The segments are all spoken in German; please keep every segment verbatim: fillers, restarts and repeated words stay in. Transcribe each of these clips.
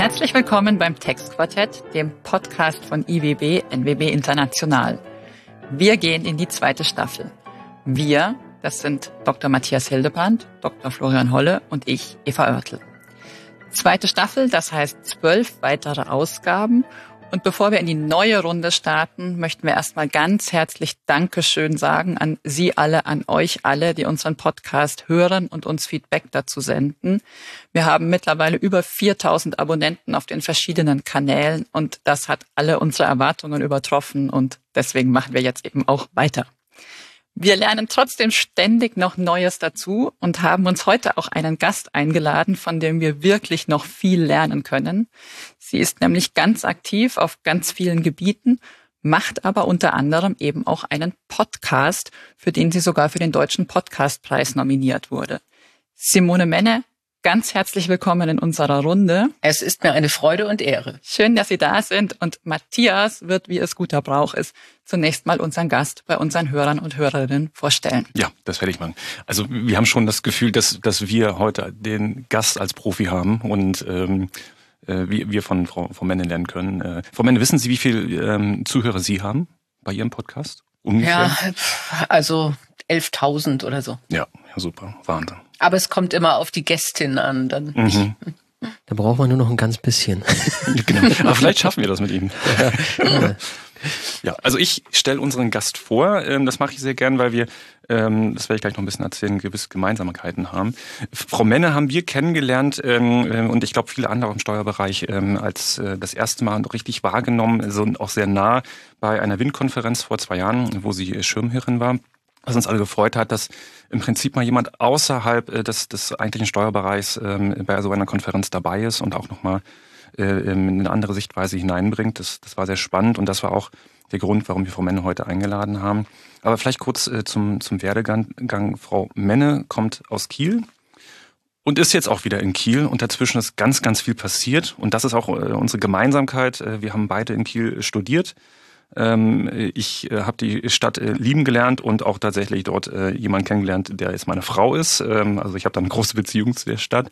Herzlich willkommen beim Textquartett, dem Podcast von I W B N W B International. Wir gehen in die zweite Staffel. Wir, das sind Doktor Matthias Hildebrand, Doktor Florian Holle und ich, Eva Oertel. Zweite Staffel, das heißt zwölf weitere Ausgaben. Und bevor wir in die neue Runde starten, möchten wir erstmal ganz herzlich Dankeschön sagen an Sie alle, an euch alle, die unseren Podcast hören und uns Feedback dazu senden. Wir haben mittlerweile über viertausend Abonnenten auf den verschiedenen Kanälen und das hat alle unsere Erwartungen übertroffen und deswegen machen wir jetzt eben auch weiter. Wir lernen trotzdem ständig noch Neues dazu und haben uns heute auch einen Gast eingeladen, von dem wir wirklich noch viel lernen können. Sie ist nämlich ganz aktiv auf ganz vielen Gebieten, macht aber unter anderem eben auch einen Podcast, für den sie sogar für den Deutschen Podcastpreis nominiert wurde. Simone Menne, ganz herzlich willkommen in unserer Runde. Es ist mir eine Freude und Ehre. Schön, dass Sie da sind. Und Matthias wird, wie es guter Brauch ist, zunächst mal unseren Gast bei unseren Hörern und Hörerinnen vorstellen. Ja, das werde ich machen. Also wir haben schon das Gefühl, dass dass wir heute den Gast als Profi haben und ähm, wir, wir von Frau, Frau Menne lernen können. Äh, Frau Menne, wissen Sie, wie viele ähm, Zuhörer Sie haben bei Ihrem Podcast? Ungefähr? Ja, also elftausend oder so. Ja, ja, super, Wahnsinn. Aber es kommt immer auf die Gästin an. Dann Mhm. Da braucht man nur noch ein ganz bisschen. Genau. Aber vielleicht schaffen wir das mit Ihnen. Ja, ja, also ich stelle unseren Gast vor. Das mache ich sehr gern, weil wir, das werde ich gleich noch ein bisschen erzählen, gewisse Gemeinsamkeiten haben. Frau Menne haben wir kennengelernt und ich glaube viele andere im Steuerbereich als das erste Mal richtig wahrgenommen, also auch sehr nah bei einer WIN-Konferenz vor zwei Jahren, wo sie Schirmherrin war. Was uns alle gefreut hat, dass im Prinzip mal jemand außerhalb des, des eigentlichen Steuerbereichs ähm, bei so einer Konferenz dabei ist und auch nochmal äh, eine andere Sichtweise hineinbringt. Das, das war sehr spannend und das war auch der Grund, warum wir Frau Menne heute eingeladen haben. Aber vielleicht kurz äh, zum, zum Werdegang. Frau Menne kommt aus Kiel und ist jetzt auch wieder in Kiel und dazwischen ist ganz, ganz viel passiert und das ist auch äh, unsere Gemeinsamkeit. Wir haben beide in Kiel studiert. Ich habe die Stadt lieben gelernt und auch tatsächlich dort jemanden kennengelernt, der jetzt meine Frau ist. Also ich habe da eine große Beziehung zu der Stadt.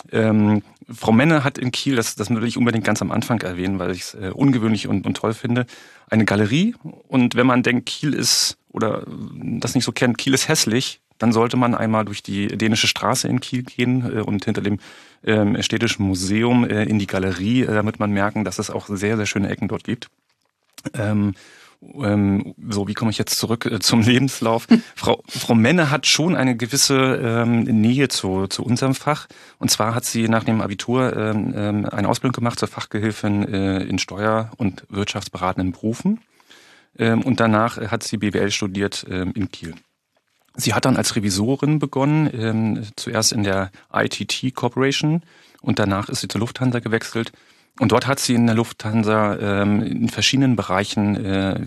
Frau Menne hat in Kiel, das, das will ich unbedingt ganz am Anfang erwähnen, weil ich es ungewöhnlich und, und toll finde, eine Galerie. Und wenn man denkt, Kiel ist, oder das nicht so kennt, Kiel ist hässlich, dann sollte man einmal durch die Dänische Straße in Kiel gehen und hinter dem Städtischen Museum in die Galerie, damit man merken, dass es auch sehr, sehr schöne Ecken dort gibt. Ähm, ähm, so, wie komme ich jetzt zurück äh, zum Lebenslauf? Frau, Frau Menne hat schon eine gewisse ähm, Nähe zu, zu unserem Fach. Und zwar hat sie nach dem Abitur ähm, eine Ausbildung gemacht zur Fachgehilfin äh, in Steuer- und wirtschaftsberatenden Berufen. Ähm, und danach hat sie B W L studiert ähm, in Kiel. Sie hat dann als Revisorin begonnen, ähm, zuerst in der I T T Corporation und danach ist sie zur Lufthansa gewechselt. Und dort hat sie in der Lufthansa ähm, in verschiedenen Bereichen äh,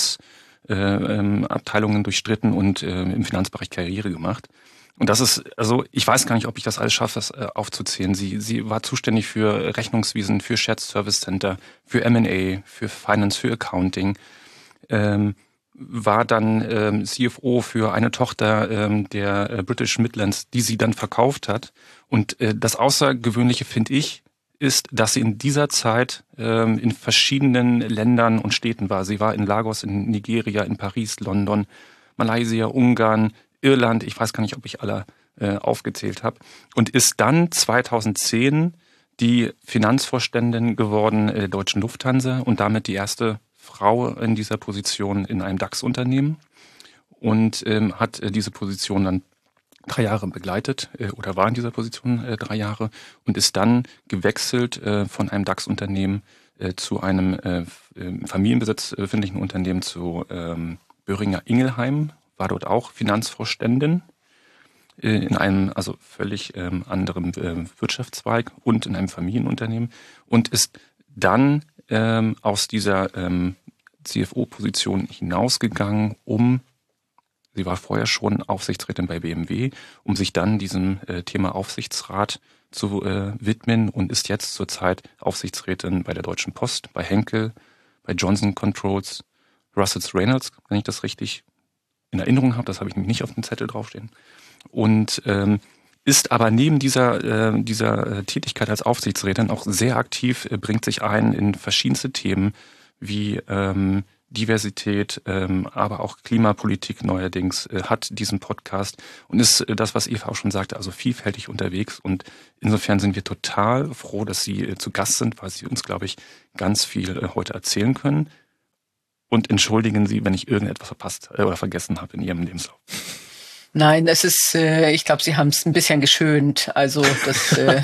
Finanzabteilungen äh, ähm, durchstritten und äh, im Finanzbereich Karriere gemacht. Und das ist, also ich weiß gar nicht, ob ich das alles schaffe, das äh, aufzuzählen. Sie, sie war zuständig für Rechnungswesen, für Shared Service Center, für M and A, für Finance, für Accounting, ähm, war dann ähm, C F O für eine Tochter ähm, der äh, British Midlands, die sie dann verkauft hat. Und äh, das Außergewöhnliche finde ich, ist, dass sie in dieser Zeit ähm, in verschiedenen Ländern und Städten war. Sie war in Lagos, in Nigeria, in Paris, London, Malaysia, Ungarn, Irland, ich weiß gar nicht, ob ich alle äh, aufgezählt habe, und ist dann zweitausendzehn die Finanzvorständin geworden der Deutschen Lufthansa und damit die erste Frau in dieser Position in einem DAX-Unternehmen und ähm, hat äh, diese Position dann drei Jahre begleitet äh, oder war in dieser Position äh, drei Jahre und ist dann gewechselt äh, von einem DAX-Unternehmen äh, zu einem äh, im Familienbesitz befindlichen Unternehmen zu ähm, Boehringer Ingelheim, war dort auch Finanzvorständin äh, in einem also völlig ähm, anderen äh, Wirtschaftszweig und in einem Familienunternehmen und ist dann ähm, aus dieser ähm, C F O-Position hinausgegangen, um Sie war vorher schon Aufsichtsrätin bei B M W, um sich dann diesem äh, Thema Aufsichtsrat zu äh, widmen und ist jetzt zurzeit Aufsichtsrätin bei der Deutschen Post, bei Henkel, bei Johnson Controls, Russell Reynolds, wenn ich das richtig in Erinnerung habe, das habe ich nämlich nicht auf dem Zettel draufstehen. Und ähm, ist aber neben dieser, äh, dieser Tätigkeit als Aufsichtsrätin auch sehr aktiv, äh, bringt sich ein in verschiedenste Themen wie ähm, Diversität, ähm, aber auch Klimapolitik neuerdings, äh, hat diesen Podcast und ist äh, das, was Eva auch schon sagte, also vielfältig unterwegs. Und insofern sind wir total froh, dass Sie äh, zu Gast sind, weil Sie uns, glaube ich, ganz viel äh, heute erzählen können. Und entschuldigen Sie, wenn ich irgendetwas verpasst äh, oder vergessen habe in Ihrem Lebenslauf. Nein, es ist, äh, ich glaube, Sie haben es ein bisschen geschönt. Also das äh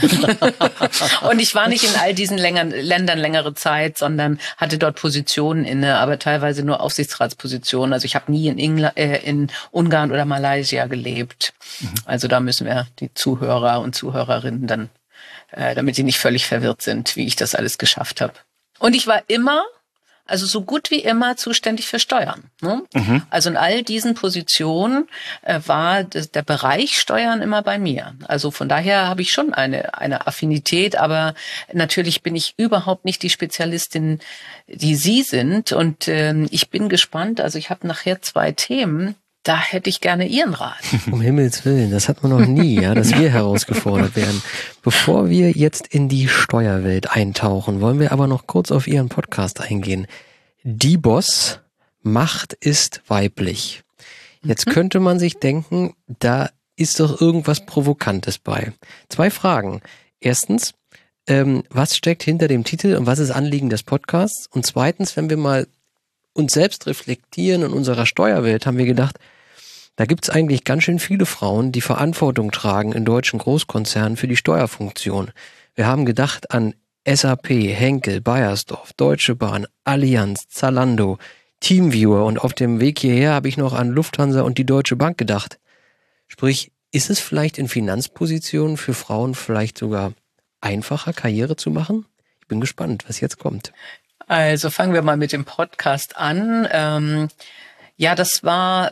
und ich war nicht in all diesen längeren, Ländern längere Zeit, sondern hatte dort Positionen inne, aber teilweise nur Aufsichtsratspositionen. Also ich habe nie in, England, äh, in Ungarn oder Malaysia gelebt. Mhm. Also da müssen wir die Zuhörer und Zuhörerinnen dann, äh, damit sie nicht völlig verwirrt sind, wie ich das alles geschafft habe. Und ich war immer Also so gut wie immer zuständig für Steuern. Ne? Mhm. Also in all diesen Positionen äh, war das, der Bereich Steuern immer bei mir. Also von daher habe ich schon eine eine Affinität, aber natürlich bin ich überhaupt nicht die Spezialistin, die Sie sind. Und äh, ich bin gespannt. Also ich habe nachher zwei Themen. Da hätte ich gerne Ihren Rat. Um Himmels Willen, das hat man noch nie, ja, dass wir herausgefordert werden. Bevor wir jetzt in die Steuerwelt eintauchen, wollen wir aber noch kurz auf Ihren Podcast eingehen. Die Boss, Macht ist weiblich. Jetzt könnte man sich denken, da ist doch irgendwas Provokantes bei. Zwei Fragen. Erstens, ähm, was steckt hinter dem Titel und was ist Anliegen des Podcasts? Und zweitens, wenn wir mal uns selbst reflektieren in unserer Steuerwelt, haben wir gedacht, da gibt's eigentlich ganz schön viele Frauen, die Verantwortung tragen in deutschen Großkonzernen für die Steuerfunktion. Wir haben gedacht an S A P, Henkel, Bayersdorf, Deutsche Bahn, Allianz, Zalando, Teamviewer und auf dem Weg hierher habe ich noch an Lufthansa und die Deutsche Bank gedacht. Sprich, ist es vielleicht in Finanzpositionen für Frauen vielleicht sogar einfacher, Karriere zu machen? Ich bin gespannt, was jetzt kommt. Also fangen wir mal mit dem Podcast an. Ähm, ja, das war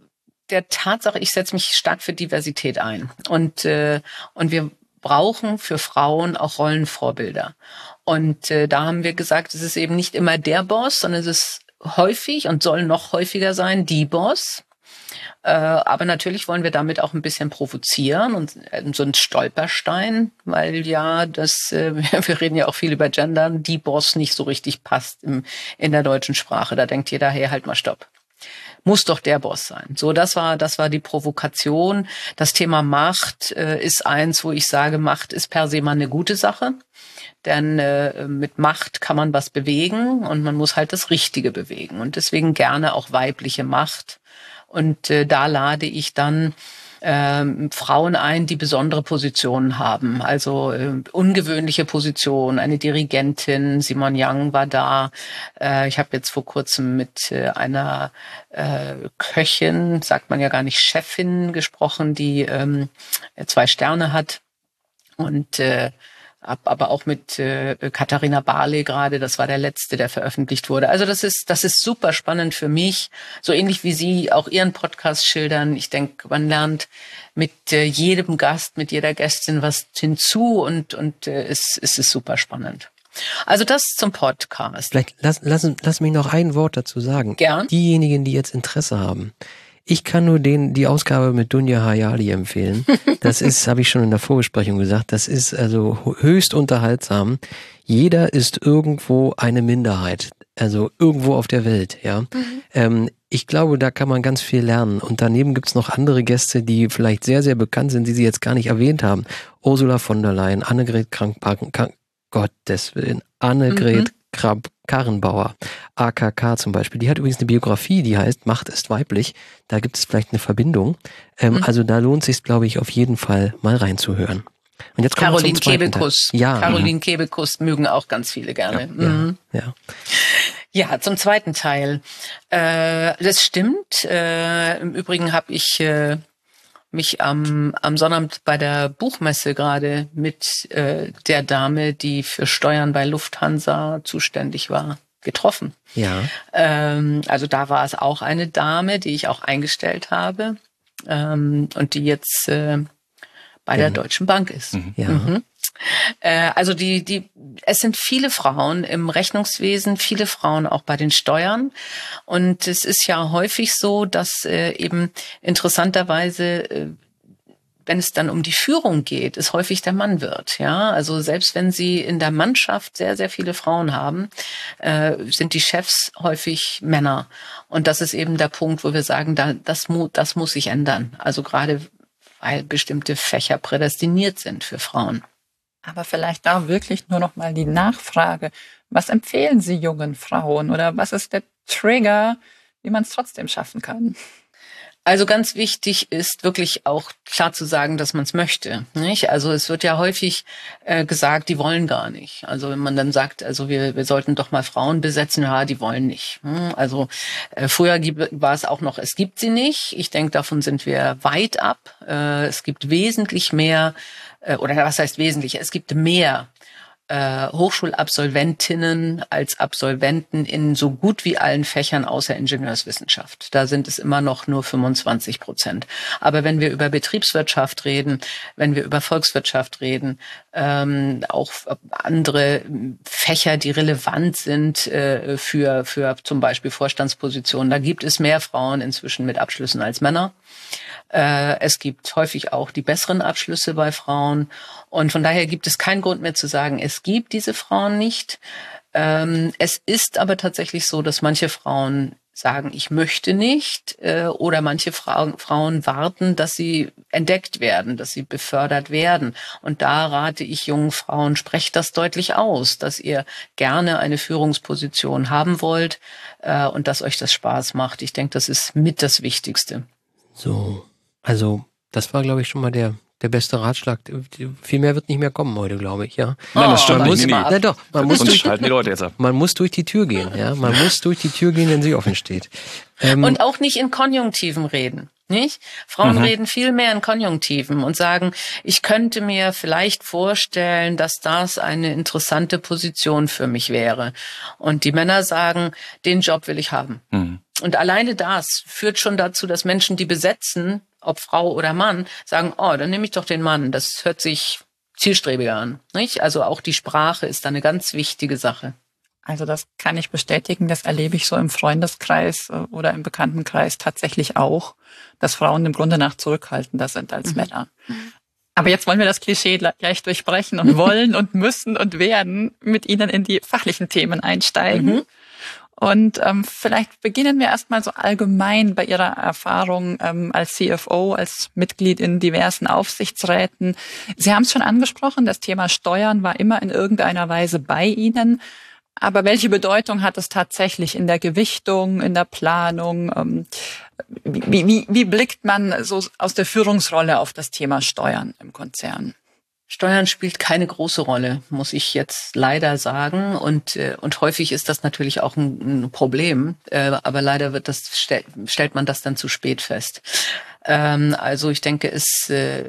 der Tatsache, ich setze mich stark für Diversität ein. Und, äh, und wir brauchen für Frauen auch Rollenvorbilder. Und äh, da haben wir gesagt, es ist eben nicht immer der Boss, sondern es ist häufig und soll noch häufiger sein, die Boss. Äh, aber natürlich wollen wir damit auch ein bisschen provozieren und äh, so ein Stolperstein, weil ja das, äh, wir reden ja auch viel über Gendern, die Boss nicht so richtig passt im, in der deutschen Sprache. Da denkt jeder, hey, halt mal stopp. Muss doch der Boss sein. So, das war, das war die Provokation. Das Thema Macht äh, ist eins, wo ich sage, Macht ist per se mal eine gute Sache. Denn äh, mit Macht kann man was bewegen und man muss halt das Richtige bewegen. Und deswegen gerne auch weibliche Macht. Und äh, da lade ich dann ähm, Frauen ein, die besondere Positionen haben. Also äh, ungewöhnliche Positionen. Eine Dirigentin, Simon Young war da. Äh, ich habe jetzt vor kurzem mit äh, einer äh, Köchin, sagt man ja gar nicht Chefin, gesprochen, die ähm, zwei Sterne hat. Und äh, Ab, aber auch mit äh, Katharina Barley gerade, das war der letzte, der veröffentlicht wurde. Also das ist das ist super spannend für mich, so ähnlich wie Sie auch Ihren Podcast schildern. Ich denke, man lernt mit äh, jedem Gast, mit jeder Gästin was hinzu und und äh, es, es ist super spannend. Also das zum Podcast. Vielleicht lass, lass, lass mich noch ein Wort dazu sagen. Gern. Diejenigen, die jetzt Interesse haben. Ich kann nur den die Ausgabe mit Dunja Hayali empfehlen. Das ist, habe ich schon in der Vorbesprechung gesagt, das ist also höchst unterhaltsam. Jeder ist irgendwo eine Minderheit, also irgendwo auf der Welt, ja. Mhm. Ähm, ich glaube, da kann man ganz viel lernen. Und daneben gibt's noch andere Gäste, die vielleicht sehr, sehr bekannt sind, die Sie jetzt gar nicht erwähnt haben. Ursula von der Leyen, Annegret Kramp-Karrenbauer, Gottes Willen, Annegret mhm. Kramp-Karrenbauer, A K K zum Beispiel. Die hat übrigens eine Biografie, die heißt Macht ist weiblich. Da gibt es vielleicht eine Verbindung. Ähm, mhm. Also da lohnt sich, glaube ich, auf jeden Fall mal reinzuhören. Und jetzt kommen Caroline wir zum Kebekus. Ja. Caroline mhm. Kebekus mögen auch ganz viele gerne. Ja, mhm. ja, ja. Ja, zum zweiten Teil. Äh, das stimmt. Äh, im Übrigen habe ich äh, mich am, am Sonnabend bei der Buchmesse gerade mit äh, der Dame, die für Steuern bei Lufthansa zuständig war, getroffen. Ja. Ähm, also da war es auch eine Dame, die ich auch eingestellt habe ähm, und die jetzt äh, bei ja. der Deutschen Bank ist. Mhm. Ja. Mhm. Äh, also die, die, es sind viele Frauen im Rechnungswesen, viele Frauen auch bei den Steuern. Und es ist ja häufig so, dass äh, eben interessanterweise äh, wenn es dann um die Führung geht, es häufig der Mann wird. Ja, also selbst wenn Sie in der Mannschaft sehr, sehr viele Frauen haben, äh, sind die Chefs häufig Männer. Und das ist eben der Punkt, wo wir sagen, da, das, mu- das muss sich ändern. Also gerade weil bestimmte Fächer prädestiniert sind für Frauen. Aber vielleicht da wirklich nur noch mal die Nachfrage. Was empfehlen Sie jungen Frauen oder was ist der Trigger, wie man es trotzdem schaffen kann? Also ganz wichtig ist wirklich auch klar zu sagen, dass man es möchte, nicht? Also es wird ja häufig äh, gesagt, die wollen gar nicht. Also wenn man dann sagt, also wir, wir sollten doch mal Frauen besetzen, ja, die wollen nicht. Hm? Also äh, früher gibt, war es auch noch, es gibt sie nicht. Ich denke, davon sind wir weit ab. Äh, es gibt wesentlich mehr, äh, oder was heißt wesentlich? Es gibt mehr Äh, Hochschulabsolventinnen als Absolventen in so gut wie allen Fächern außer Ingenieurswissenschaft. Da sind es immer noch nur fünfundzwanzig Prozent. Aber wenn wir über Betriebswirtschaft reden, wenn wir über Volkswirtschaft reden, ähm, auch andere Fächer, die relevant sind äh, für, für zum Beispiel Vorstandspositionen, da gibt es mehr Frauen inzwischen mit Abschlüssen als Männer. Es gibt häufig auch die besseren Abschlüsse bei Frauen. Und von daher gibt es keinen Grund mehr zu sagen, es gibt diese Frauen nicht. Es ist aber tatsächlich so, dass manche Frauen sagen, ich möchte nicht. Oder manche Frauen warten, dass sie entdeckt werden, dass sie befördert werden. Und da rate ich jungen Frauen, sprecht das deutlich aus, dass ihr gerne eine Führungsposition haben wollt und dass euch das Spaß macht. Ich denke, das ist mit das Wichtigste. So, also das war, glaube ich, schon mal der der beste Ratschlag. Viel mehr wird nicht mehr kommen heute, glaube ich, ja. Nein, das stimmt man nicht. Muss, Nee, nee. Na doch, man muss, Sonst durch, schalten die Leute jetzt ab. man muss durch die Tür gehen, ja. Man muss durch die Tür gehen, wenn sie offen steht. Ähm, Und auch nicht in Konjunktiven reden. Nicht? Frauen Mhm. reden viel mehr in Konjunktiven und sagen, ich könnte mir vielleicht vorstellen, dass das eine interessante Position für mich wäre. Und die Männer sagen, den Job will ich haben. Mhm. Und alleine das führt schon dazu, dass Menschen, die besetzen, ob Frau oder Mann, sagen, oh, dann nehme ich doch den Mann. Das hört sich zielstrebiger an. Nicht? Also auch die Sprache ist da eine ganz wichtige Sache. Also das kann ich bestätigen, das erlebe ich so im Freundeskreis oder im Bekanntenkreis tatsächlich auch, dass Frauen im Grunde nach zurückhaltender sind als Mhm. Männer. Aber jetzt wollen wir das Klischee gleich durchbrechen und wollen und müssen und werden mit Ihnen in die fachlichen Themen einsteigen. Mhm. Und ähm, vielleicht beginnen wir erstmal so allgemein bei Ihrer Erfahrung ähm, als C F O, als Mitglied in diversen Aufsichtsräten. Sie haben es schon angesprochen, das Thema Steuern war immer in irgendeiner Weise bei Ihnen. Aber welche Bedeutung hat es tatsächlich in der Gewichtung, in der Planung? Ähm, wie, wie, wie blickt man so aus der Führungsrolle auf das Thema Steuern im Konzern? Steuern spielt keine große Rolle, muss ich jetzt leider sagen. Und, äh, und häufig ist das natürlich auch ein, ein Problem. Äh, aber leider wird das, stell, stellt man das dann zu spät fest. Ähm, also ich denke, es äh,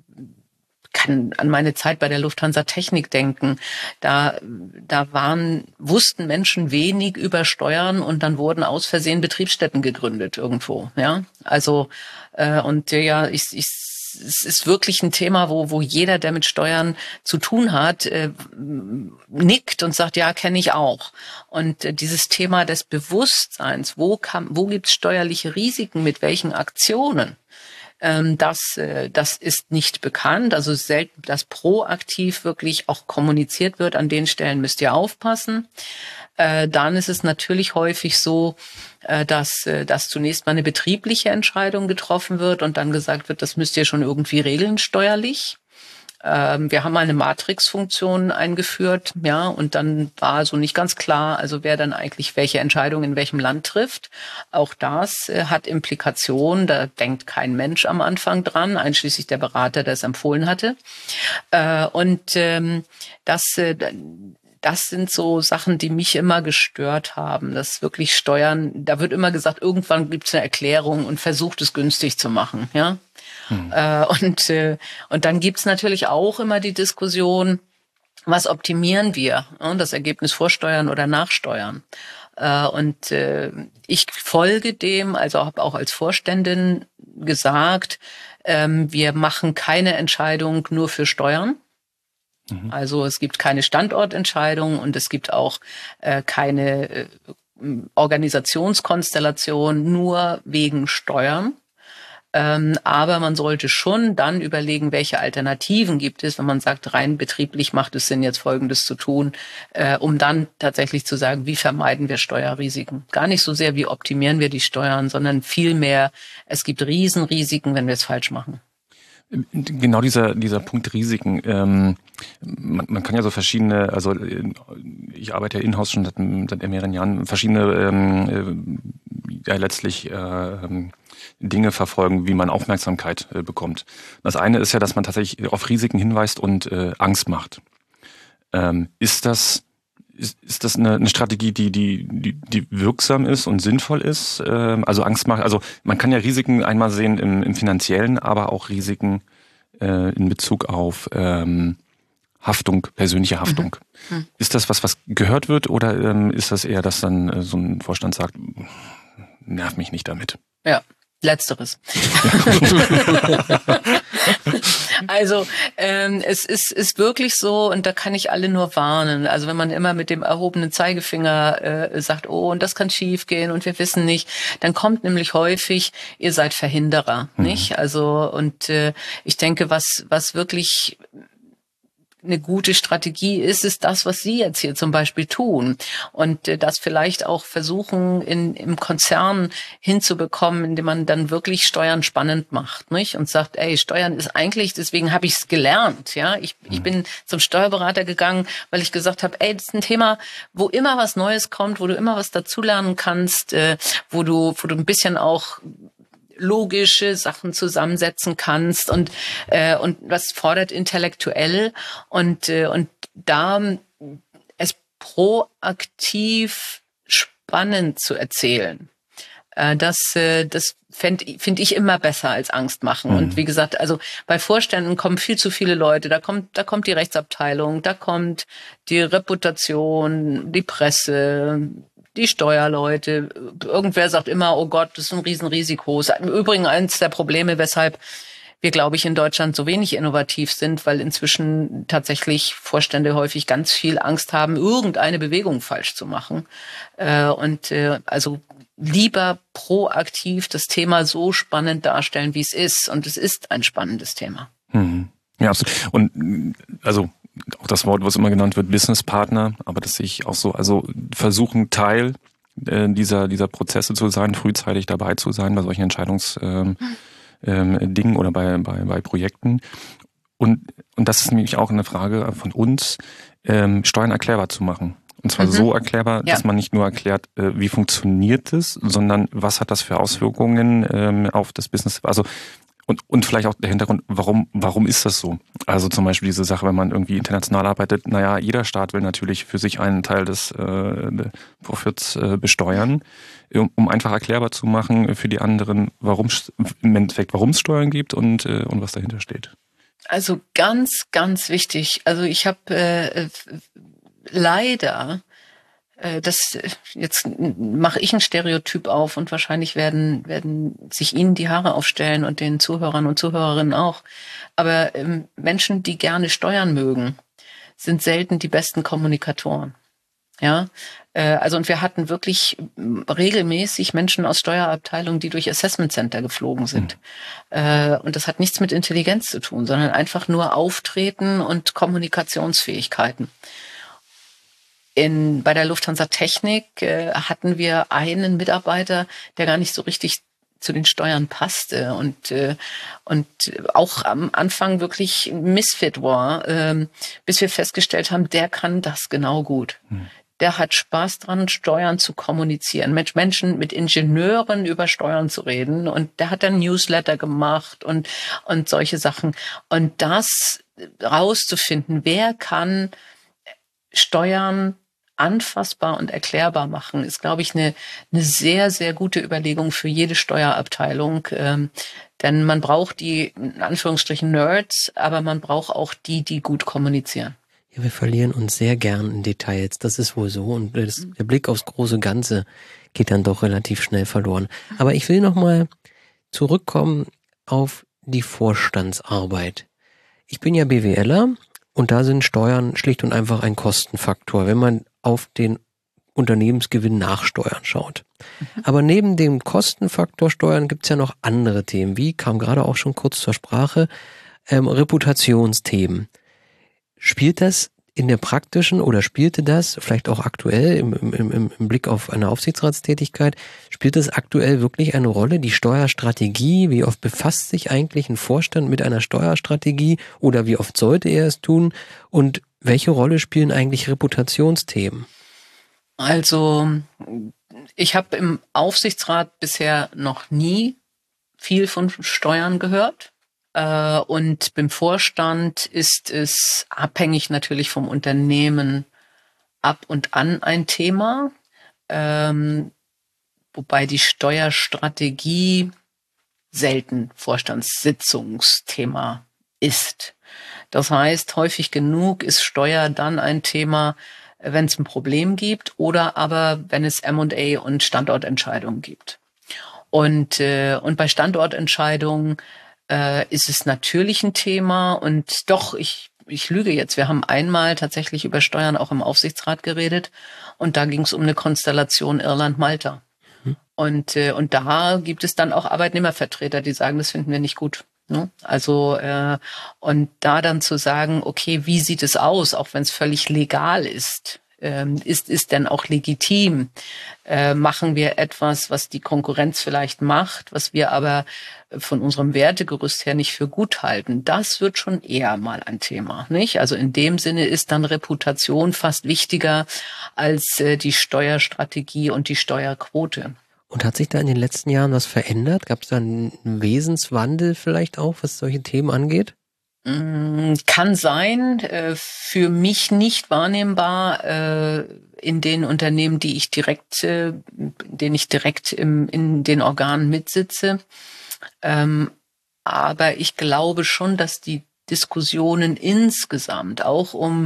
kann an meine Zeit bei der Lufthansa Technik denken. Da, da waren, wussten Menschen wenig über Steuern und dann wurden aus Versehen Betriebsstätten gegründet irgendwo. Ja, also, äh, und ja, ich, ich es ist wirklich ein Thema, wo, wo jeder, der mit Steuern zu tun hat, äh, nickt und sagt, ja, kenne ich auch. Und äh, dieses Thema des Bewusstseins, wo kann, wo gibt es steuerliche Risiken, mit welchen Aktionen, ähm, das, äh, das ist nicht bekannt. Also selten, dass proaktiv wirklich auch kommuniziert wird. An den Stellen müsst ihr aufpassen. Äh, dann ist es natürlich häufig so, äh, dass, äh, dass zunächst mal eine betriebliche Entscheidung getroffen wird und dann gesagt wird, das müsst ihr schon irgendwie regeln steuerlich. Ähm, wir haben eine Matrix-Funktion eingeführt, ja, und dann war so nicht ganz klar, also wer dann eigentlich welche Entscheidung in welchem Land trifft. Auch das äh, hat Implikationen, da denkt kein Mensch am Anfang dran, einschließlich der Berater, der es empfohlen hatte. Äh, und ähm, das äh, Das sind so Sachen, die mich immer gestört haben. Das wirklich Steuern, da wird immer gesagt, irgendwann gibt es eine Erklärung und versucht es günstig zu machen, ja. Hm. Äh, und, äh, und dann gibt's natürlich auch immer die Diskussion, was optimieren wir? Ja, das Ergebnis vorsteuern oder nachsteuern? Äh, und äh, ich folge dem, also habe auch als Vorständin gesagt, ähm, wir machen keine Entscheidung nur für Steuern. Also es gibt keine Standortentscheidung und es gibt auch äh, keine äh, Organisationskonstellation nur wegen Steuern. Ähm, aber man sollte schon dann überlegen, welche Alternativen gibt es, wenn man sagt, rein betrieblich macht es Sinn, jetzt Folgendes zu tun, äh, um dann tatsächlich zu sagen, wie vermeiden wir Steuerrisiken? Gar nicht so sehr, wie optimieren wir die Steuern, sondern vielmehr, es gibt Riesenrisiken, wenn wir es falsch machen. Genau dieser dieser Punkt Risiken. Ähm, man, man kann ja so verschiedene, also ich arbeite ja in-house schon seit, seit mehreren Jahren, verschiedene ähm, ja letztlich äh, Dinge verfolgen, wie man Aufmerksamkeit äh, bekommt. Das eine ist ja, dass man tatsächlich auf Risiken hinweist und äh, Angst macht. Ähm, ist das Ist, ist das eine, eine Strategie, die, die, die, die wirksam ist und sinnvoll ist? Ähm, also Angst macht, also man kann ja Risiken einmal sehen im, im Finanziellen, aber auch Risiken äh, in Bezug auf ähm, Haftung, persönliche Haftung. Mhm. Mhm. Ist das was, was gehört wird, oder ähm, ist das eher, dass dann äh, so ein Vorstand sagt, nerv mich nicht damit? Ja. Letzteres. Also ähm, es ist, ist wirklich so, und da kann ich alle nur warnen. Also wenn man immer mit dem erhobenen Zeigefinger äh, sagt, oh, und das kann schief gehen und wir wissen nicht, dann kommt nämlich häufig, ihr seid Verhinderer, mhm. nicht? Also und äh, ich denke, was was wirklich eine gute Strategie ist, ist das, was Sie jetzt hier zum Beispiel tun. Und äh, das vielleicht auch versuchen, in, im Konzern hinzubekommen, indem man dann wirklich Steuern spannend macht, nicht? Und sagt, ey, Steuern ist eigentlich, deswegen habe ich es gelernt, ja. Ich, ich bin zum Steuerberater gegangen, weil ich gesagt habe, ey, das ist ein Thema, wo immer was Neues kommt, wo du immer was dazulernen kannst, äh, wo du, wo du ein bisschen auch logische Sachen zusammensetzen kannst, und äh, und was fordert intellektuell, und äh, und da es proaktiv spannend zu erzählen, äh, das äh, das finde find ich immer besser als Angst machen. Mhm. Und wie gesagt, also bei Vorständen kommen viel zu viele Leute, da kommt da kommt die Rechtsabteilung, da kommt die Reputation, die Presse, die Steuerleute. Irgendwer sagt immer, oh Gott, das ist ein Riesenrisiko. Das ist im Übrigen eines der Probleme, weshalb wir, glaube ich, in Deutschland so wenig innovativ sind, weil inzwischen tatsächlich Vorstände häufig ganz viel Angst haben, irgendeine Bewegung falsch zu machen. Und also lieber proaktiv das Thema so spannend darstellen, wie es ist. Und es ist ein spannendes Thema. Mhm. Ja, absolut. Und also auch das Wort, was immer genannt wird, Businesspartner, aber das sehe ich auch so, also versuchen, Teil äh, dieser dieser Prozesse zu sein, frühzeitig dabei zu sein bei solchen Entscheidungsdingen ähm, ähm, oder bei, bei bei Projekten. Und und das ist nämlich auch eine Frage von uns, ähm, Steuern erklärbar zu machen. Und zwar mhm. so erklärbar, ja. dass man nicht nur erklärt, äh, wie funktioniert es, sondern was hat das für Auswirkungen ähm, auf das Business, also Und, und vielleicht auch der Hintergrund, warum, warum ist das so? Also zum Beispiel diese Sache, wenn man irgendwie international arbeitet, naja, jeder Staat will natürlich für sich einen Teil des äh, Profits äh, besteuern, um, um einfach erklärbar zu machen für die anderen, warum im Endeffekt, warum es Steuern gibt und, äh, und was dahinter steht. Also ganz, ganz wichtig. Also ich habe äh, leider Das, jetzt mache ich ein Stereotyp auf, und wahrscheinlich werden, werden sich Ihnen die Haare aufstellen und den Zuhörern und Zuhörerinnen auch. Aber ähm, Menschen, die gerne steuern mögen, sind selten die besten Kommunikatoren. Ja, äh, also, und wir hatten wirklich regelmäßig Menschen aus Steuerabteilungen, die durch Assessment Center geflogen sind. Mhm. Äh, und das hat nichts mit Intelligenz zu tun, sondern einfach nur Auftreten und Kommunikationsfähigkeiten. In, bei der Lufthansa Technik äh, hatten wir einen Mitarbeiter, der gar nicht so richtig zu den Steuern passte und äh, und auch am Anfang wirklich Misfit war, äh, bis wir festgestellt haben, der kann das genau gut. Hm. Der hat Spaß dran, Steuern zu kommunizieren, mit Menschen, mit Ingenieuren über Steuern zu reden, und der hat dann Newsletter gemacht und und solche Sachen. Und das rauszufinden, wer kann Steuern anfassbar und erklärbar machen, ist, glaube ich, eine, eine sehr, sehr gute Überlegung für jede Steuerabteilung. Ähm, denn man braucht die, in Anführungsstrichen, Nerds, aber man braucht auch die, die gut kommunizieren. Ja, wir verlieren uns sehr gern in Details. Das ist wohl so. Und das, der Blick aufs große Ganze geht dann doch relativ schnell verloren. Aber ich will nochmal zurückkommen auf die Vorstandsarbeit. Ich bin ja BWLer. Und da sind Steuern schlicht und einfach ein Kostenfaktor. Wenn man auf den Unternehmensgewinn nachsteuern schaut. Mhm. Aber neben dem Kostenfaktor Steuern gibt's ja noch andere Themen, wie kam gerade auch schon kurz zur Sprache, ähm, Reputationsthemen. Spielt das in der praktischen oder spielte das vielleicht auch aktuell im, im, im, im Blick auf eine Aufsichtsratstätigkeit, spielt das aktuell wirklich eine Rolle, die Steuerstrategie? Wie oft befasst sich eigentlich ein Vorstand mit einer Steuerstrategie oder wie oft sollte er es tun? Und welche Rolle spielen eigentlich Reputationsthemen? Also ich habe im Aufsichtsrat bisher noch nie viel von Steuern gehört. Und beim Vorstand ist es abhängig natürlich vom Unternehmen ab und an ein Thema, ähm, wobei die Steuerstrategie selten Vorstandssitzungsthema ist. Das heißt, häufig genug ist Steuer dann ein Thema, wenn es ein Problem gibt oder aber wenn es M und A und Standortentscheidungen gibt. Und, äh, und bei Standortentscheidungen äh, ist es natürlich ein Thema und doch, ich, ich lüge jetzt, wir haben einmal tatsächlich über Steuern auch im Aufsichtsrat geredet und da ging es um eine Konstellation Irland-Malta. Mhm. Und, äh, und da gibt es dann auch Arbeitnehmervertreter, die sagen, das finden wir nicht gut. Ne? Also äh, und da dann zu sagen, okay, wie sieht es aus, auch wenn es völlig legal ist, ähm, ist ist denn auch legitim? Äh, machen wir etwas, was die Konkurrenz vielleicht macht, was wir aber von unserem Wertegerüst her nicht für gut halten? Das wird schon eher mal ein Thema, nicht? Also in dem Sinne ist dann Reputation fast wichtiger als äh, die Steuerstrategie und die Steuerquote. Und hat sich da in den letzten Jahren was verändert? Gab es da einen Wesenswandel vielleicht auch, was solche Themen angeht? Kann sein, für mich nicht wahrnehmbar in den Unternehmen, die ich direkt, in denen ich direkt im, in den Organen mitsitze. Aber ich glaube schon, dass die Diskussionen insgesamt auch um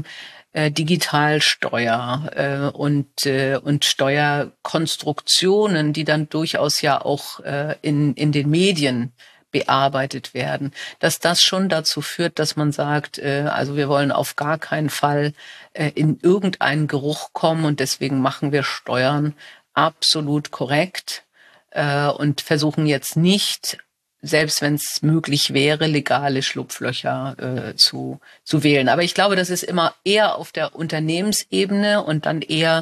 Digitalsteuer äh, und äh, und Steuerkonstruktionen, die dann durchaus ja auch äh, in in den Medien bearbeitet werden, dass das schon dazu führt, dass man sagt, äh, also wir wollen auf gar keinen Fall äh, in irgendeinen Geruch kommen und deswegen machen wir Steuern absolut korrekt äh, und versuchen jetzt nicht, selbst wenn es möglich wäre, legale Schlupflöcher äh, zu zu wählen. Aber ich glaube, das ist immer eher auf der Unternehmensebene und dann eher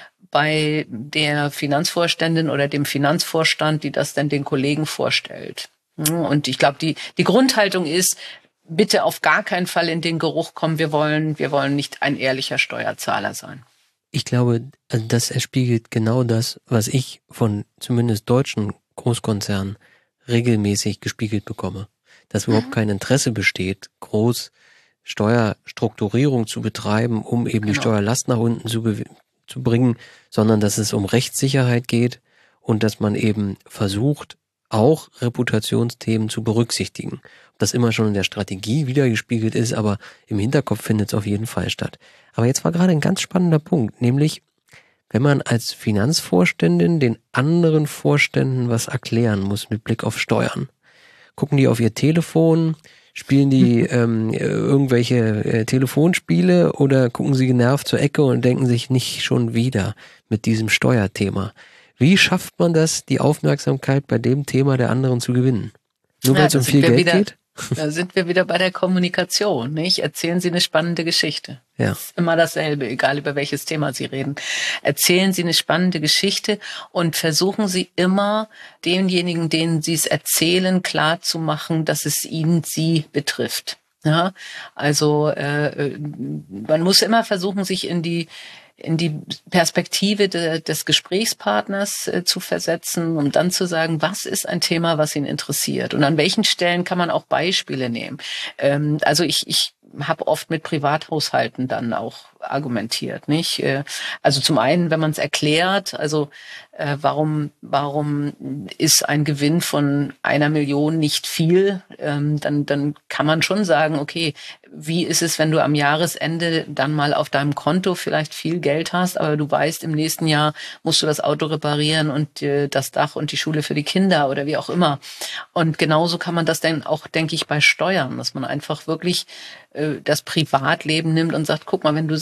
bei der Finanzvorständin oder dem Finanzvorstand, die das dann den Kollegen vorstellt. Und ich glaube, die die Grundhaltung ist, bitte auf gar keinen Fall in den Geruch kommen. Wir wollen wir wollen nicht ein ehrlicher Steuerzahler sein. Ich glaube, das erspiegelt genau das, was ich von zumindest deutschen Großkonzernen regelmäßig gespiegelt bekomme, dass überhaupt mhm. kein Interesse besteht, groß Steuerstrukturierung zu betreiben, um eben genau. die Steuerlast nach unten zu, zu bringen, sondern dass es um Rechtssicherheit geht und dass man eben versucht, auch Reputationsthemen zu berücksichtigen. Ob das immer schon in der Strategie wiedergespiegelt ist, aber im Hinterkopf findet es auf jeden Fall statt. Aber jetzt war gerade ein ganz spannender Punkt, nämlich wenn man als Finanzvorständin den anderen Vorständen was erklären muss mit Blick auf Steuern. Gucken die auf ihr Telefon, spielen die ähm, irgendwelche äh, Telefonspiele oder gucken sie genervt zur Ecke und denken sich nicht schon wieder mit diesem Steuerthema. Wie schafft man das, die Aufmerksamkeit bei dem Thema der anderen zu gewinnen? Nur weil es um viel Geld wieder, geht? Da sind wir wieder bei der Kommunikation, nicht? Erzählen Sie eine spannende Geschichte. Ja. Das ist immer dasselbe, egal über welches Thema Sie reden. Erzählen Sie eine spannende Geschichte und versuchen Sie immer, denjenigen, denen Sie es erzählen, klar zu machen, dass es ihn, sie betrifft. Ja, also äh, man muss immer versuchen, sich in die in die Perspektive de, des Gesprächspartners äh, zu versetzen, um dann zu sagen, was ist ein Thema, was ihn interessiert und an welchen Stellen kann man auch Beispiele nehmen. Ähm, also ich, ich habe oft mit Privathaushalten dann auch argumentiert, nicht? Äh, also zum einen, wenn man es erklärt, also äh, warum warum ist ein Gewinn von einer Million nicht viel, ähm, dann dann kann man schon sagen, okay, wie ist es, wenn du am Jahresende dann mal auf deinem Konto vielleicht viel Geld hast, aber du weißt, im nächsten Jahr musst du das Auto reparieren und äh, das Dach und die Schule für die Kinder oder wie auch immer. Und genauso kann man das dann auch, denke ich, bei Steuern, dass man einfach wirklich äh, das Privatleben nimmt und sagt, guck mal, wenn du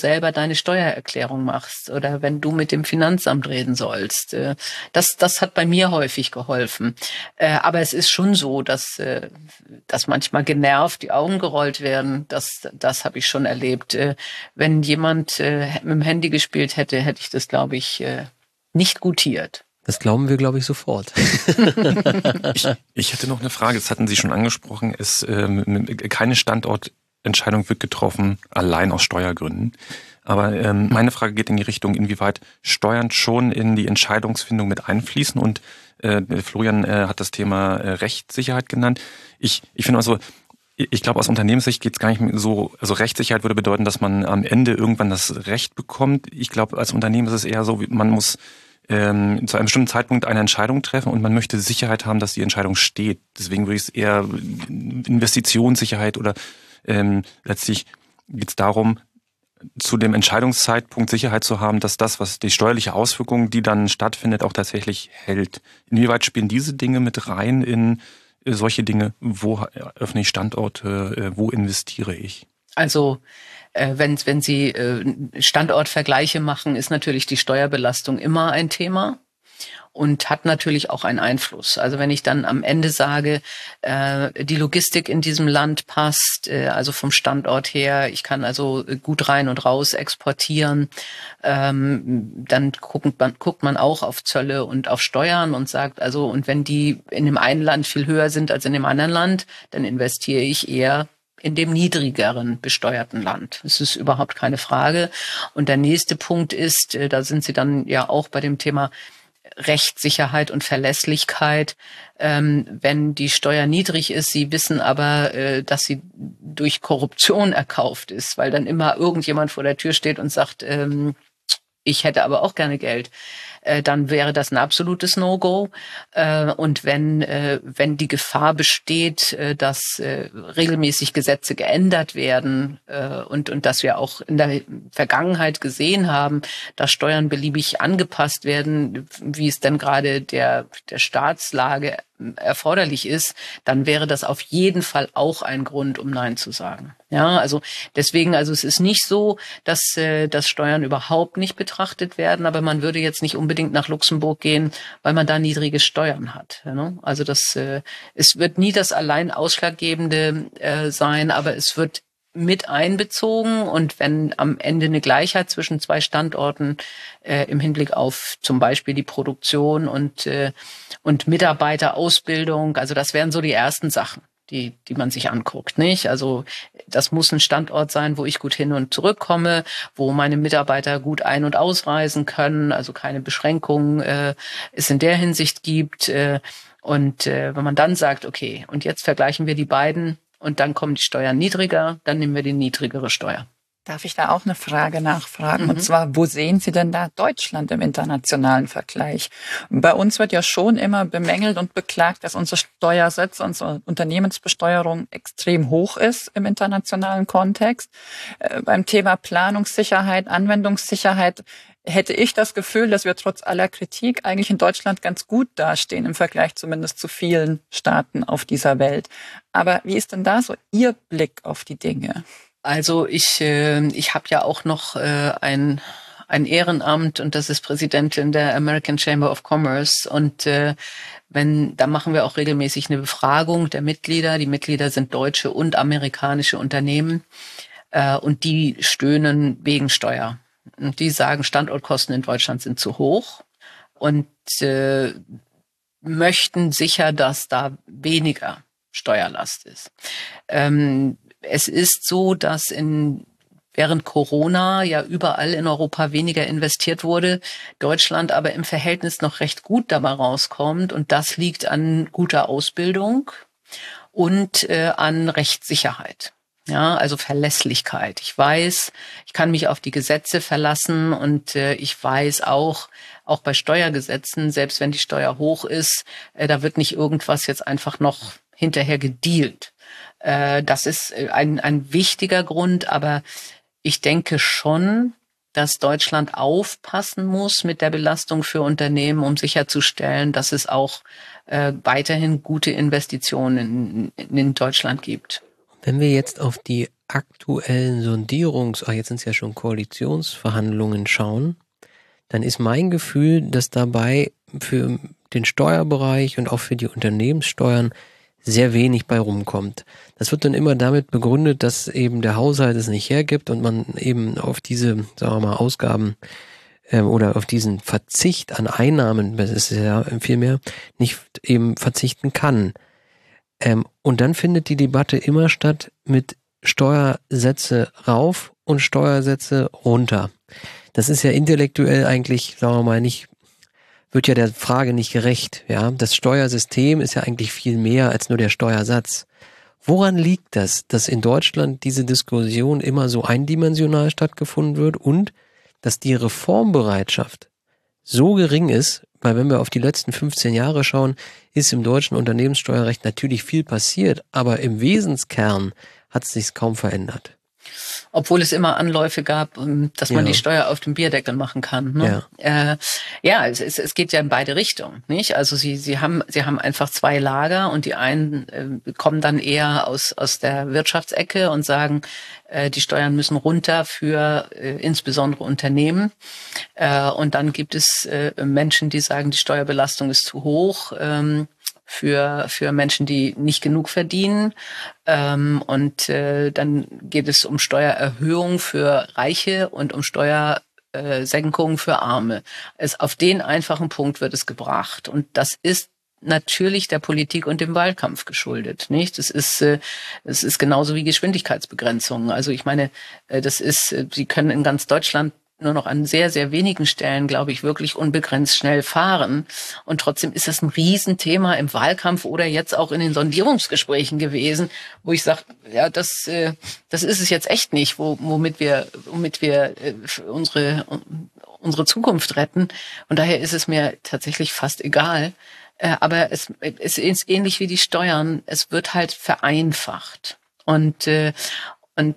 selber deine Steuererklärung machst oder wenn du mit dem Finanzamt reden sollst. Das, das hat bei mir häufig geholfen. Aber es ist schon so, dass, dass manchmal genervt die Augen gerollt werden. Das, das habe ich schon erlebt. Wenn jemand mit dem Handy gespielt hätte, hätte ich das, glaube ich, nicht gutiert. Das glauben wir, glaube ich, sofort. ich, ich hätte noch eine Frage, das hatten Sie schon angesprochen. Es, ähm, keine Standortentscheidung wird getroffen, allein aus Steuergründen. Aber ähm, meine Frage geht in die Richtung, inwieweit Steuern schon in die Entscheidungsfindung mit einfließen. Und äh, Florian äh, hat das Thema äh, Rechtssicherheit genannt. Ich, ich finde also, ich glaube, aus Unternehmenssicht geht es gar nicht mehr so, also Rechtssicherheit würde bedeuten, dass man am Ende irgendwann das Recht bekommt. Ich glaube, als Unternehmen ist es eher so, man muss ähm, zu einem bestimmten Zeitpunkt eine Entscheidung treffen und man möchte Sicherheit haben, dass die Entscheidung steht. Deswegen würde ich es eher Investitionssicherheit oder ähm, letztlich geht es darum, zu dem Entscheidungszeitpunkt Sicherheit zu haben, dass das, was die steuerliche Auswirkung, die dann stattfindet, auch tatsächlich hält. Inwieweit spielen diese Dinge mit rein in solche Dinge? Wo öffne ich Standorte? Wo investiere ich? Also wenn, wenn Sie Standortvergleiche machen, ist natürlich die Steuerbelastung immer ein Thema und hat natürlich auch einen Einfluss. Also wenn ich dann am Ende sage, die Logistik in diesem Land passt, also vom Standort her, ich kann also gut rein und raus exportieren, dann guckt man, guckt man auch auf Zölle und auf Steuern und sagt, also und wenn die in dem einen Land viel höher sind als in dem anderen Land, dann investiere ich eher in dem niedrigeren besteuerten Land. Das ist überhaupt keine Frage. Und der nächste Punkt ist, da sind Sie dann ja auch bei dem Thema Rechtssicherheit und Verlässlichkeit. Ähm, wenn die Steuer niedrig ist, Sie wissen aber, äh, dass sie durch Korruption erkauft ist, weil dann immer irgendjemand vor der Tür steht und sagt, ähm, ich hätte aber auch gerne Geld. Dann wäre das ein absolutes No-Go. Und wenn, wenn die Gefahr besteht, dass regelmäßig Gesetze geändert werden und, und dass wir auch in der Vergangenheit gesehen haben, dass Steuern beliebig angepasst werden, wie es denn gerade der, der Staatslage erforderlich ist, dann wäre das auf jeden Fall auch ein Grund, um Nein zu sagen. Ja, also deswegen, also es ist nicht so, dass, äh, dass Steuern überhaupt nicht betrachtet werden, aber man würde jetzt nicht unbedingt nach Luxemburg gehen, weil man da niedrige Steuern hat. Ja, ne? Also das, äh, es wird nie das allein Ausschlaggebende äh, sein, aber es wird mit einbezogen und wenn am Ende eine Gleichheit zwischen zwei Standorten äh, im Hinblick auf zum Beispiel die Produktion und äh, und Mitarbeiterausbildung, also das wären so die ersten Sachen, die die man sich anguckt, nicht? Also das muss ein Standort sein, wo ich gut hin und zurückkomme, wo meine Mitarbeiter gut ein- und ausreisen können, also keine Beschränkungen äh, es in der Hinsicht gibt äh, und äh, wenn man dann sagt, okay, und jetzt vergleichen wir die beiden und dann kommen die Steuern niedriger, dann nehmen wir die niedrigere Steuer. Darf ich da auch eine Frage nachfragen? Mhm. Und zwar, wo sehen Sie denn da Deutschland im internationalen Vergleich? Bei uns wird ja schon immer bemängelt und beklagt, dass unsere Steuersätze, unsere Unternehmensbesteuerung extrem hoch ist im internationalen Kontext. Äh, beim Thema Planungssicherheit, Anwendungssicherheit hätte ich das Gefühl, dass wir trotz aller Kritik eigentlich in Deutschland ganz gut dastehen, im Vergleich zumindest zu vielen Staaten auf dieser Welt. Aber wie ist denn da so Ihr Blick auf die Dinge? Also ich, äh, ich habe ja auch noch äh, ein, ein Ehrenamt und das ist Präsidentin der American Chamber of Commerce und äh, wenn, da machen wir auch regelmäßig eine Befragung der Mitglieder. Die Mitglieder sind deutsche und amerikanische Unternehmen äh, und die stöhnen wegen Steuer. Und die sagen, Standortkosten in Deutschland sind zu hoch und äh, möchten sicher, dass da weniger Steuerlast ist. Ähm, Es ist so, dass in, während Corona ja überall in Europa weniger investiert wurde, Deutschland aber im Verhältnis noch recht gut dabei rauskommt. Und das liegt an guter Ausbildung und äh, an Rechtssicherheit. Ja, also Verlässlichkeit. Ich weiß, ich kann mich auf die Gesetze verlassen und äh, ich weiß auch, auch bei Steuergesetzen, selbst wenn die Steuer hoch ist, äh, da wird nicht irgendwas jetzt einfach noch hinterher gedealt. Das ist ein, ein wichtiger Grund, aber ich denke schon, dass Deutschland aufpassen muss mit der Belastung für Unternehmen, um sicherzustellen, dass es auch äh, weiterhin gute Investitionen in, in Deutschland gibt. Wenn wir jetzt auf die aktuellen Sondierungs-, ach, jetzt sind es ja schon Koalitionsverhandlungen schauen, dann ist mein Gefühl, dass dabei für den Steuerbereich und auch für die Unternehmenssteuern sehr wenig bei rumkommt. Das wird dann immer damit begründet, dass eben der Haushalt es nicht hergibt und man eben auf diese, sagen wir mal, Ausgaben ähm, oder auf diesen Verzicht an Einnahmen, das ist ja viel mehr, nicht eben verzichten kann. Ähm, und dann findet die Debatte immer statt mit Steuersätze rauf und Steuersätze runter. Das ist ja intellektuell eigentlich, sagen wir mal, nicht, wird ja der Frage nicht gerecht. Ja, das Steuersystem ist ja eigentlich viel mehr als nur der Steuersatz. Woran liegt das, dass in Deutschland diese Diskussion immer so eindimensional stattgefunden wird und dass die Reformbereitschaft so gering ist? Weil wenn wir auf die letzten fünfzehn Jahre schauen, ist im deutschen Unternehmenssteuerrecht natürlich viel passiert, aber im Wesenskern hat es sich kaum verändert. Obwohl es immer Anläufe gab, dass man ja. die Steuer auf dem Bierdeckel machen kann. Ne? Ja, äh, ja es, es, es geht ja in beide Richtungen, nicht? Also sie, sie haben, sie haben einfach zwei Lager und die einen äh, kommen dann eher aus aus der Wirtschaftsecke und sagen, äh, die Steuern müssen runter für äh, insbesondere Unternehmen. Äh, und dann gibt es äh, Menschen, die sagen, die Steuerbelastung ist zu hoch. Ähm, für für Menschen, die nicht genug verdienen. Ähm, und äh, dann geht es um Steuererhöhung für Reiche und um Steuersenkung für Arme. Es, auf den einfachen Punkt wird es gebracht. Und das ist natürlich der Politik und dem Wahlkampf geschuldet, nicht? Das ist, äh, das ist genauso wie Geschwindigkeitsbegrenzungen. Also ich meine, äh, das ist, äh, Sie können in ganz Deutschland nur noch an sehr, sehr wenigen Stellen, glaube ich, wirklich unbegrenzt schnell fahren. Und trotzdem ist das ein Riesenthema im Wahlkampf oder jetzt auch in den Sondierungsgesprächen gewesen, wo ich sage, ja, das, äh, das ist es jetzt echt nicht, wo, womit wir, womit wir äh, unsere, unsere Zukunft retten. Und daher ist es mir tatsächlich fast egal. Äh, aber es, es ist ähnlich wie die Steuern. Es wird halt vereinfacht. Und, äh, und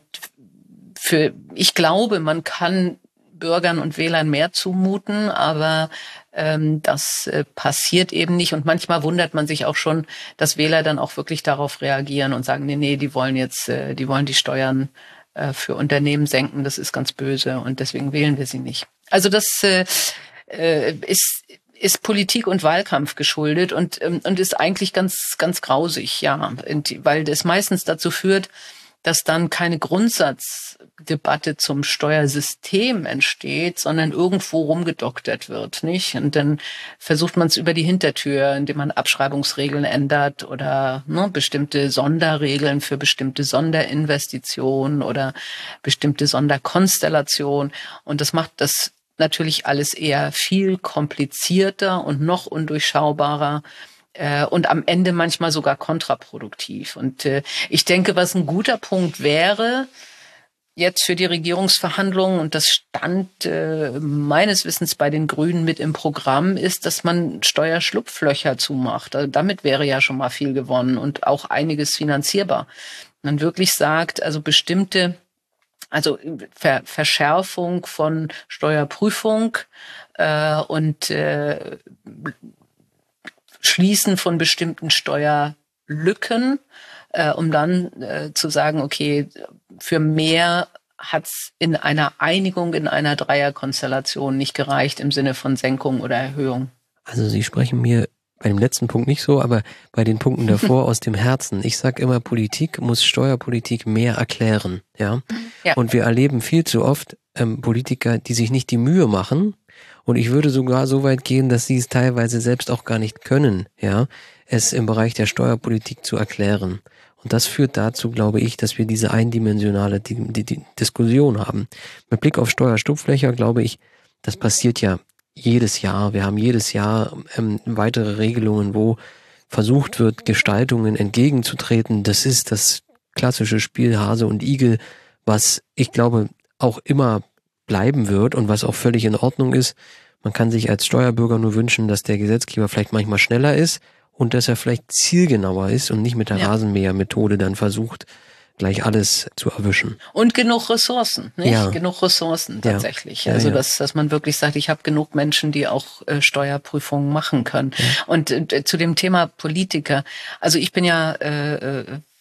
für, ich glaube, man kann Bürgern und Wählern mehr zumuten, aber ähm, das äh, passiert eben nicht. Und manchmal wundert man sich auch schon, dass Wähler dann auch wirklich darauf reagieren und sagen, nee, nee, die wollen jetzt, äh, die wollen die Steuern äh, für Unternehmen senken, das ist ganz böse und deswegen wählen wir sie nicht. Also das äh, äh, ist ist Politik und Wahlkampf geschuldet und ähm, und ist eigentlich ganz ganz grausig, ja, weil das meistens dazu führt, dass dann keine Grundsatzdebatte zum Steuersystem entsteht, sondern irgendwo rumgedoktert wird, nicht? Und dann versucht man es über die Hintertür, indem man Abschreibungsregeln ändert oder ne, bestimmte Sonderregeln für bestimmte Sonderinvestitionen oder bestimmte Sonderkonstellationen. Und das macht das natürlich alles eher viel komplizierter und noch undurchschaubarer. Und am Ende manchmal sogar kontraproduktiv. Und äh, ich denke, was ein guter Punkt wäre, jetzt für die Regierungsverhandlungen, und das stand äh, meines Wissens bei den Grünen mit im Programm, ist, dass man Steuerschlupflöcher zumacht. Also damit wäre ja schon mal viel gewonnen und auch einiges finanzierbar. Man wirklich sagt, also bestimmte, also Ver- Verschärfung von Steuerprüfung äh, und äh, Schließen von bestimmten Steuerlücken, äh, um dann äh, zu sagen, okay, für mehr hat's in einer Einigung, in einer Dreierkonstellation nicht gereicht im Sinne von Senkung oder Erhöhung. Also Sie sprechen mir bei dem letzten Punkt nicht so, aber bei den Punkten davor aus dem Herzen. Ich sag immer, Politik muss Steuerpolitik mehr erklären, ja. ja. Und wir erleben viel zu oft ähm, Politiker, die sich nicht die Mühe machen. Und ich würde sogar so weit gehen, dass sie es teilweise selbst auch gar nicht können, ja, es im Bereich der Steuerpolitik zu erklären. Und das führt dazu, glaube ich, dass wir diese eindimensionale die, die, die Diskussion haben. Mit Blick auf Steuerschlupflöcher, glaube ich, das passiert ja jedes Jahr. Wir haben jedes Jahr ähm, weitere Regelungen, wo versucht wird, Gestaltungen entgegenzutreten. Das ist das klassische Spiel Hase und Igel, was ich glaube auch immer bleiben wird und was auch völlig in Ordnung ist. Man kann sich als Steuerbürger nur wünschen, dass der Gesetzgeber vielleicht manchmal schneller ist und dass er vielleicht zielgenauer ist und nicht mit der ja. Rasenmähermethode dann versucht, gleich alles zu erwischen. Und genug Ressourcen, nicht? Ja. Genug Ressourcen tatsächlich. Ja. Ja, also ja. Dass, dass man wirklich sagt, ich habe genug Menschen, die auch äh, Steuerprüfungen machen können. Ja. Und äh, zu dem Thema Politiker, also ich bin ja äh,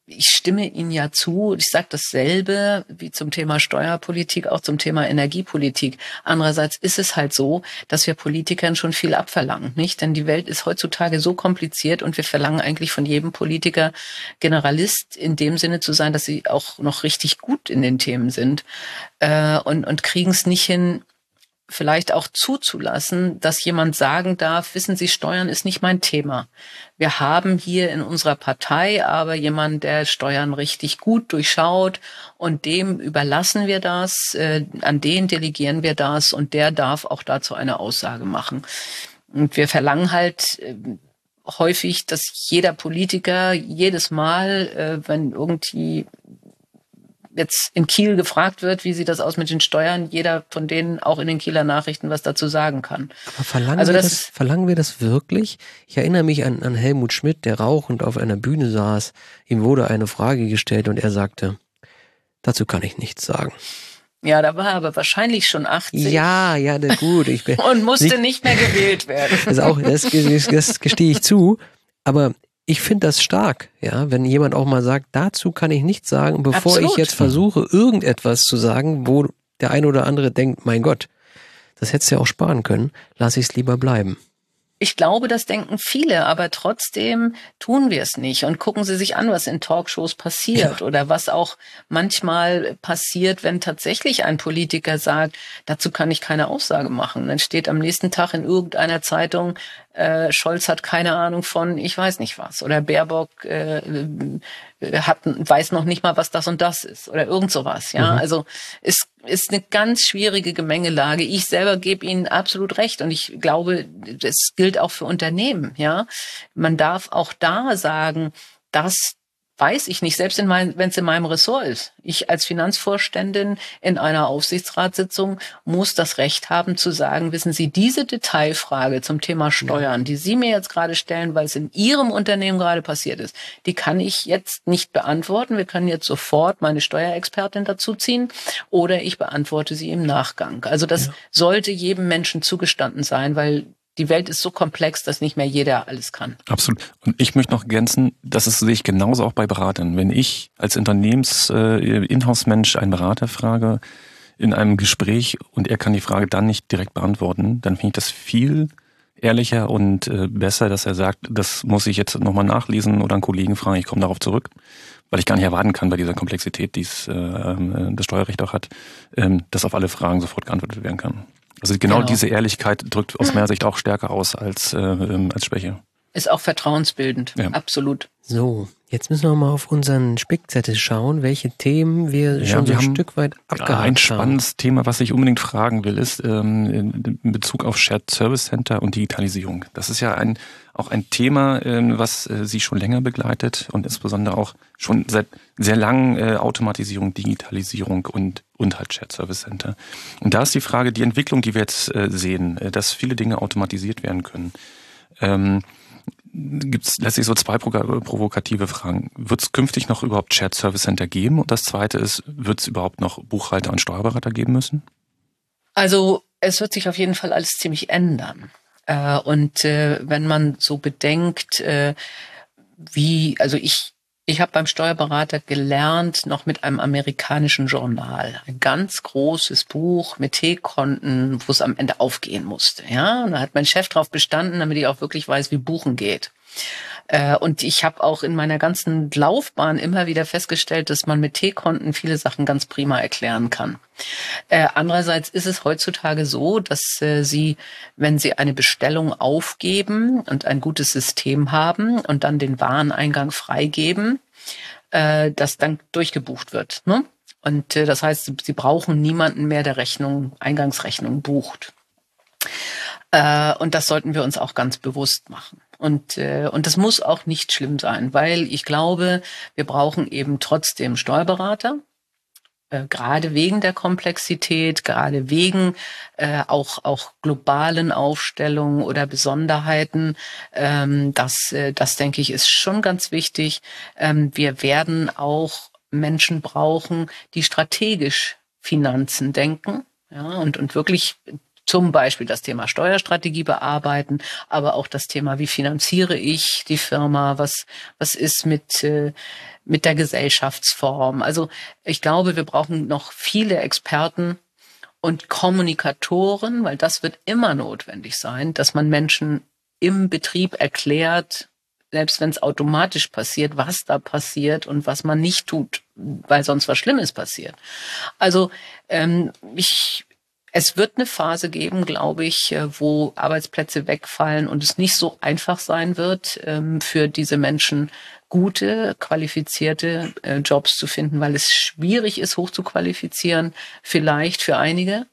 ich stimme Ihnen ja zu. Ich sage dasselbe wie zum Thema Steuerpolitik, auch zum Thema Energiepolitik. Andererseits ist es halt so, dass wir Politikern schon viel abverlangen, nicht? Denn die Welt ist heutzutage so kompliziert und wir verlangen eigentlich von jedem Politiker, Generalist in dem Sinne zu sein, dass sie auch noch richtig gut in den Themen sind, äh, und, und kriegen es nicht hin, vielleicht auch zuzulassen, dass jemand sagen darf, wissen Sie, Steuern ist nicht mein Thema. Wir haben hier in unserer Partei aber jemanden, der Steuern richtig gut durchschaut und dem überlassen wir das, äh, an den delegieren wir das und der darf auch dazu eine Aussage machen. Und wir verlangen halt äh, häufig, dass jeder Politiker jedes Mal, äh, wenn irgendwie jetzt in Kiel gefragt wird, wie sieht das aus mit den Steuern, jeder von denen auch in den Kieler Nachrichten was dazu sagen kann. Aber verlangen, also wir, das, das, verlangen wir das wirklich? Ich erinnere mich an, an Helmut Schmidt, der rauchend auf einer Bühne saß. Ihm wurde eine Frage gestellt und er sagte, dazu kann ich nichts sagen. Ja, da war er aber wahrscheinlich schon achtzig. Ja, ja, na gut. Ich bin und musste nicht, nicht mehr gewählt werden. Das, auch, das, das gestehe ich zu. Aber ich finde das stark, ja, wenn jemand auch mal sagt, dazu kann ich nichts sagen, bevor Absolut. ich jetzt versuche, irgendetwas zu sagen, wo der eine oder andere denkt, mein Gott, das hättest du ja auch sparen können, lasse ich es lieber bleiben. Ich glaube, das denken viele, aber trotzdem tun wir es nicht. Und gucken Sie sich an, was in Talkshows passiert ja. oder was auch manchmal passiert, wenn tatsächlich ein Politiker sagt, dazu kann ich keine Aussage machen. Dann steht am nächsten Tag in irgendeiner Zeitung, äh, Scholz hat keine Ahnung von, ich weiß nicht was. Oder Baerbock äh, hat, weiß noch nicht mal, was das und das ist. Oder irgend sowas. Ja, mhm. Also es ist eine ganz schwierige Gemengelage. Ich selber gebe Ihnen absolut recht. Und ich glaube, das gilt auch für Unternehmen. Ja, man darf auch da sagen, dass weiß ich nicht, selbst wenn es in meinem Ressort ist. Ich als Finanzvorständin in einer Aufsichtsratssitzung muss das Recht haben zu sagen, wissen Sie, diese Detailfrage zum Thema Steuern, die Sie mir jetzt gerade stellen, weil es in Ihrem Unternehmen gerade passiert ist, die kann ich jetzt nicht beantworten. Wir können jetzt sofort meine Steuerexpertin dazu ziehen oder ich beantworte sie im Nachgang. Also das ja. sollte jedem Menschen zugestanden sein, weil die Welt ist so komplex, dass nicht mehr jeder alles kann. Absolut. Und ich möchte noch ergänzen, das ist, sehe ich genauso auch bei Beratern. Wenn ich als Unternehmens äh, Inhouse-Mensch einen Berater frage in einem Gespräch und er kann die Frage dann nicht direkt beantworten, dann finde ich das viel ehrlicher und äh, besser, dass er sagt, das muss ich jetzt nochmal nachlesen oder einen Kollegen fragen, ich komme darauf zurück, weil ich gar nicht erwarten kann bei dieser Komplexität, die es, äh, das Steuerrecht auch hat, ähm, dass auf alle Fragen sofort geantwortet werden kann. Also genau, genau diese Ehrlichkeit drückt aus meiner Sicht auch stärker aus als, äh, als Schwäche. Ist auch vertrauensbildend, ja. Absolut. So, jetzt müssen wir mal auf unseren Spickzettel schauen, welche Themen wir ja, schon wir so ein Stück weit abgehakt haben. Ein spannendes Thema, was ich unbedingt fragen will, ist ähm, in Bezug auf Shared Service Center und Digitalisierung. Das ist ja ein auch ein Thema, äh, was äh, Sie schon länger begleitet und insbesondere auch schon seit sehr lang äh, Automatisierung, Digitalisierung und und halt Shared Service Center. Und da ist die Frage, die Entwicklung, die wir jetzt äh, sehen, äh, dass viele Dinge automatisiert werden können. Ähm, gibt's letztlich so zwei provokative Fragen. Wird es künftig noch überhaupt Shared Service Center geben? Und das zweite ist, wird es überhaupt noch Buchhalter und Steuerberater geben müssen? Also es wird sich auf jeden Fall alles ziemlich ändern. Äh, und äh, wenn man so bedenkt, äh, wie, also ich Ich habe beim Steuerberater gelernt, noch mit einem amerikanischen Journal. Ein ganz großes Buch mit T-Konten, wo es am Ende aufgehen musste. Ja, und da hat mein Chef drauf bestanden, damit ich auch wirklich weiß, wie Buchen geht. Und ich habe auch in meiner ganzen Laufbahn immer wieder festgestellt, dass man mit T-Konten viele Sachen ganz prima erklären kann. Äh, andererseits ist es heutzutage so, dass äh, Sie, wenn Sie eine Bestellung aufgeben und ein gutes System haben und dann den Wareneingang freigeben, äh, das dann durchgebucht wird. Ne? Und äh, das heißt, Sie brauchen niemanden mehr, der Rechnung, Eingangsrechnung bucht. Äh, und das sollten wir uns auch ganz bewusst machen. Und, äh, und das muss auch nicht schlimm sein, weil ich glaube, wir brauchen eben trotzdem Steuerberater, äh, gerade wegen der Komplexität, gerade wegen äh, auch, auch globalen Aufstellungen oder Besonderheiten. Ähm, das, äh, das denke ich, ist schon ganz wichtig. Ähm, wir werden auch Menschen brauchen, die strategisch Finanzen denken, ja, und, und wirklich zum Beispiel das Thema Steuerstrategie bearbeiten, aber auch das Thema, wie finanziere ich die Firma, was, was ist mit, äh, mit der Gesellschaftsform. Also ich glaube, wir brauchen noch viele Experten und Kommunikatoren, weil das wird immer notwendig sein, dass man Menschen im Betrieb erklärt, selbst wenn es automatisch passiert, was da passiert und was man nicht tut, weil sonst was Schlimmes passiert. Also ähm, ich, es wird eine Phase geben, glaube ich, wo Arbeitsplätze wegfallen und es nicht so einfach sein wird, ähm, für diese Menschen gute, qualifizierte äh, Jobs zu finden, weil es schwierig ist, hoch zu qualifizieren, vielleicht für einige.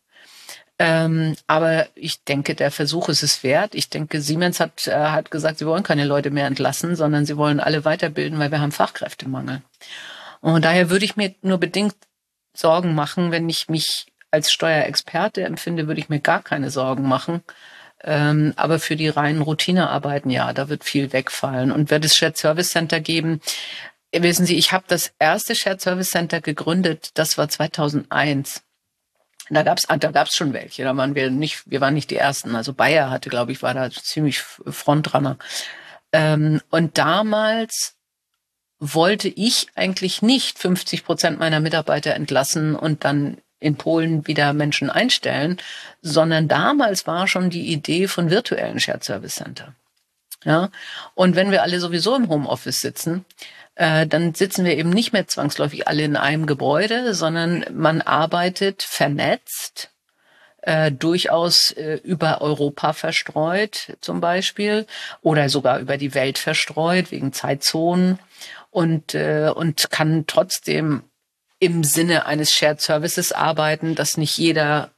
Ähm, aber ich denke, der Versuch ist es wert. Ich denke, Siemens hat, äh, hat gesagt, sie wollen keine Leute mehr entlassen, sondern sie wollen alle weiterbilden, weil wir haben Fachkräftemangel. Und daher würde ich mir nur bedingt Sorgen machen, wenn ich mich als Steuerexperte empfinde, würde ich mir gar keine Sorgen machen. Ähm, aber für die reinen Routinearbeiten, ja, da wird viel wegfallen. Und wird es Shared Service Center geben? Wissen Sie, ich habe das erste Shared Service Center gegründet, das war zweitausendeins. Da gab's, da gab's schon welche. Da waren wir nicht, wir waren nicht die ersten. Also Bayer hatte, glaube ich, war da ziemlich Frontrunner. Ähm, und damals wollte ich eigentlich nicht fünfzig Prozent meiner Mitarbeiter entlassen und dann in Polen wieder Menschen einstellen, sondern damals war schon die Idee von virtuellen Shared Service Center. Ja. Und wenn wir alle sowieso im Homeoffice sitzen, äh, dann sitzen wir eben nicht mehr zwangsläufig alle in einem Gebäude, sondern man arbeitet vernetzt, äh, durchaus äh, über Europa verstreut zum Beispiel oder sogar über die Welt verstreut wegen Zeitzonen und, äh, und kann trotzdem im Sinne eines Shared Services arbeiten, dass nicht jeder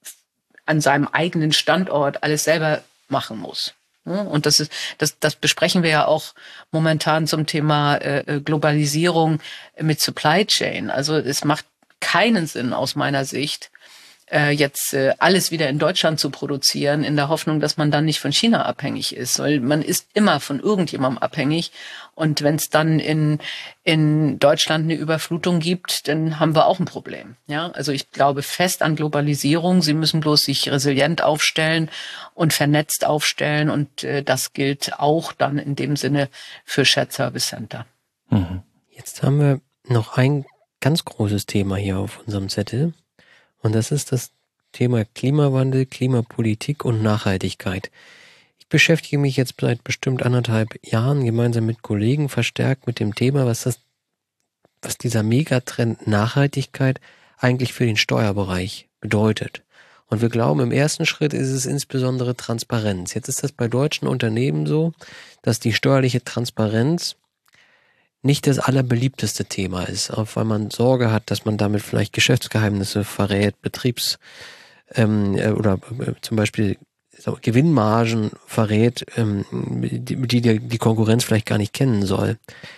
an seinem eigenen Standort alles selber machen muss. Und das ist, das, das besprechen wir ja auch momentan zum Thema äh, Globalisierung mit Supply Chain. Also es macht keinen Sinn aus meiner Sicht, äh, jetzt äh, alles wieder in Deutschland zu produzieren, in der Hoffnung, dass man dann nicht von China abhängig ist, weil man ist immer von irgendjemandem abhängig. Und wenn es dann in in Deutschland eine Überflutung gibt, dann haben wir auch ein Problem. Ja, also ich glaube fest an Globalisierung. Sie müssen bloß sich resilient aufstellen und vernetzt aufstellen. Und äh, das gilt auch dann in dem Sinne für Shared Service Center. Mhm. Jetzt haben wir noch ein ganz großes Thema hier auf unserem Zettel. Und das ist das Thema Klimawandel, Klimapolitik und Nachhaltigkeit. Ich beschäftige mich jetzt seit bestimmt anderthalb Jahren gemeinsam mit Kollegen verstärkt mit dem Thema, was das, was dieser Megatrend Nachhaltigkeit eigentlich für den Steuerbereich bedeutet. Und wir glauben, im ersten Schritt ist es insbesondere Transparenz. Jetzt ist das bei deutschen Unternehmen so, dass die steuerliche Transparenz nicht das allerbeliebteste Thema ist, auch weil man Sorge hat, dass man damit vielleicht Geschäftsgeheimnisse verrät, Betriebs- ähm, oder äh, zum Beispiel Gewinnmargen verrät, ähm, die, die die Konkurrenz vielleicht gar nicht kennen soll.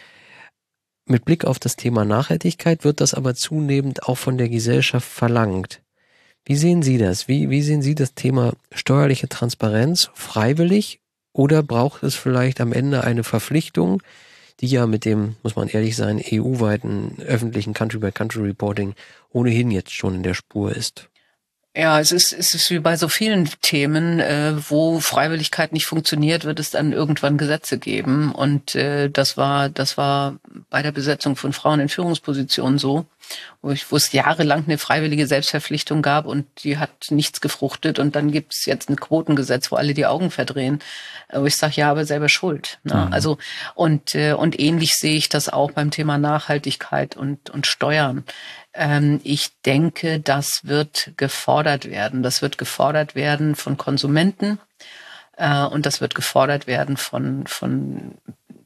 Mit Blick auf das Thema Nachhaltigkeit wird das aber zunehmend auch von der Gesellschaft verlangt. Wie sehen Sie das? Wie, wie sehen Sie das Thema steuerliche Transparenz freiwillig oder braucht es vielleicht am Ende eine Verpflichtung, die ja mit dem, muss man ehrlich sein, E U-weiten öffentlichen Country-by-Country-Reporting ohnehin jetzt schon in der Spur ist? Ja, es ist, es ist wie bei so vielen Themen, äh, wo Freiwilligkeit nicht funktioniert, wird es dann irgendwann Gesetze geben. Und äh, das war, das war bei der Besetzung von Frauen in Führungspositionen so, wo, ich, wo es jahrelang eine freiwillige Selbstverpflichtung gab und die hat nichts gefruchtet. Und dann gibt es jetzt ein Quotengesetz, wo alle die Augen verdrehen, wo ich sage, ja, aber selber schuld. Ne? Mhm. Also und äh, und ähnlich sehe ich das auch beim Thema Nachhaltigkeit und und Steuern. Ich denke, das wird gefordert werden. Das wird gefordert werden von Konsumenten äh, und das wird gefordert werden von von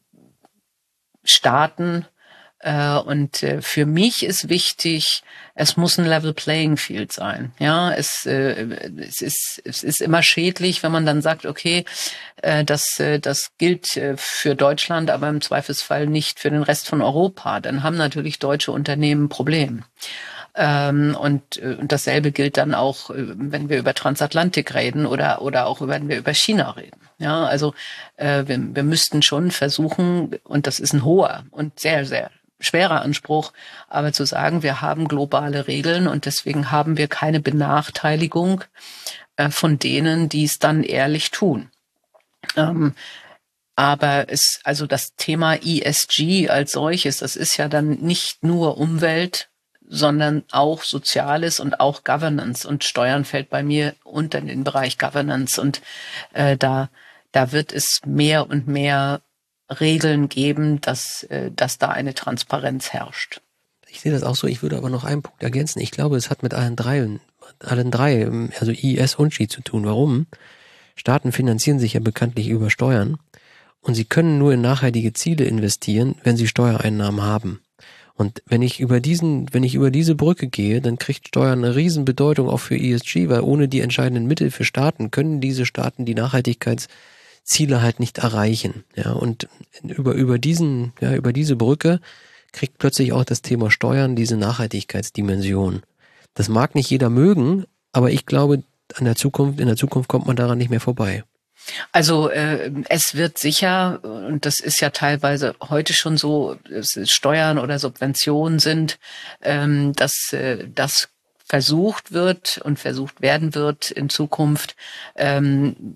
Staaten. Äh, und äh, für mich ist wichtig, es muss ein Level Playing Field sein. Ja, es, äh, es ist es ist immer schädlich, wenn man dann sagt, okay, äh, das äh, das gilt äh, für Deutschland, aber im Zweifelsfall nicht für den Rest von Europa. Dann haben natürlich deutsche Unternehmen ein Problem. Ähm, und, äh, und dasselbe gilt dann auch, äh, wenn wir über Transatlantik reden oder oder auch wenn wir über China reden. Ja, also äh, wir, wir müssten schon versuchen, und das ist ein hoher und sehr sehr schwerer Anspruch, aber zu sagen, wir haben globale Regeln und deswegen haben wir keine Benachteiligung äh, von denen, die es dann ehrlich tun. Ähm, aber es, also das Thema E S G als solches, das ist ja dann nicht nur Umwelt, sondern auch Soziales und auch Governance. Und Steuern fällt bei mir unter den Bereich Governance. Und äh, da, da wird es mehr und mehr Regeln geben, dass, äh, dass da eine Transparenz herrscht. Ich sehe das auch so. Ich würde aber noch einen Punkt ergänzen. Ich glaube, es hat mit allen drei, allen drei, also I S und G zu tun. Warum? Staaten finanzieren sich ja bekanntlich über Steuern und sie können nur in nachhaltige Ziele investieren, wenn sie Steuereinnahmen haben. Und wenn ich über diesen, wenn ich über diese Brücke gehe, dann kriegt Steuern eine Riesenbedeutung auch für E S G, weil ohne die entscheidenden Mittel für Staaten können diese Staaten die Nachhaltigkeitsziele halt nicht erreichen. Ja, und über, über diesen, ja, über diese Brücke kriegt plötzlich auch das Thema Steuern diese Nachhaltigkeitsdimension. Das mag nicht jeder mögen, aber ich glaube, an der Zukunft, in der Zukunft kommt man daran nicht mehr vorbei. Also äh, es wird sicher, und das ist ja teilweise heute schon so, dass es Steuern oder Subventionen sind, ähm, dass äh, das versucht wird und versucht werden wird in Zukunft, ähm,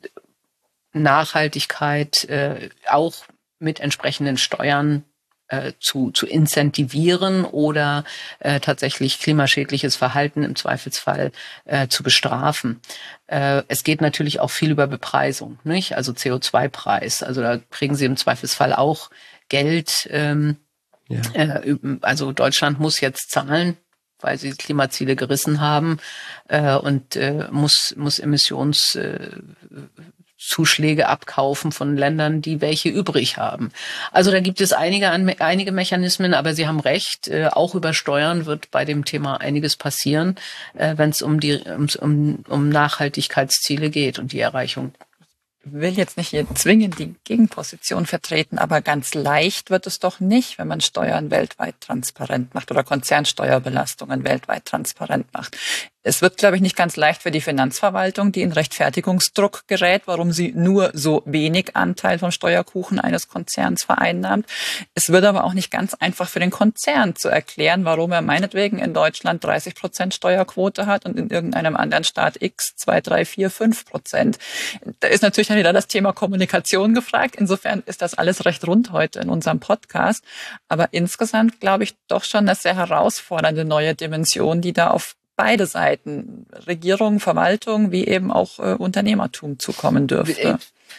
Nachhaltigkeit äh, auch mit entsprechenden Steuern äh, zu, zu incentivieren oder äh, tatsächlich klimaschädliches Verhalten im Zweifelsfall äh, zu bestrafen. Äh, es geht natürlich auch viel über Bepreisung, nicht? Also C O zwei Preis. Also da kriegen Sie im Zweifelsfall auch Geld. Ähm, ja. äh, also Deutschland muss jetzt zahlen, weil sie Klimaziele gerissen haben äh, und äh, muss, muss Emissions äh, Zuschläge abkaufen von Ländern, die welche übrig haben. Also da gibt es einige, einige Mechanismen, aber Sie haben recht, äh, auch über Steuern wird bei dem Thema einiges passieren, äh, wenn es um die um, um Nachhaltigkeitsziele geht und die Erreichung. Ich will jetzt nicht hier zwingend die Gegenposition vertreten, aber ganz leicht wird es doch nicht, wenn man Steuern weltweit transparent macht oder Konzernsteuerbelastungen weltweit transparent macht. Es wird, glaube ich, nicht ganz leicht für die Finanzverwaltung, die in Rechtfertigungsdruck gerät, warum sie nur so wenig Anteil vom Steuerkuchen eines Konzerns vereinnahmt. Es wird aber auch nicht ganz einfach für den Konzern zu erklären, warum er meinetwegen in Deutschland dreißig Prozent Steuerquote hat und in irgendeinem anderen Staat X zwei, drei, vier, fünf Prozent. Da ist natürlich dann wieder das Thema Kommunikation gefragt. Insofern ist das alles recht rund heute in unserem Podcast. Aber insgesamt glaube ich doch schon eine sehr herausfordernde neue Dimension, die da auf beide Seiten, Regierung, Verwaltung, wie eben auch äh, Unternehmertum zukommen dürfte.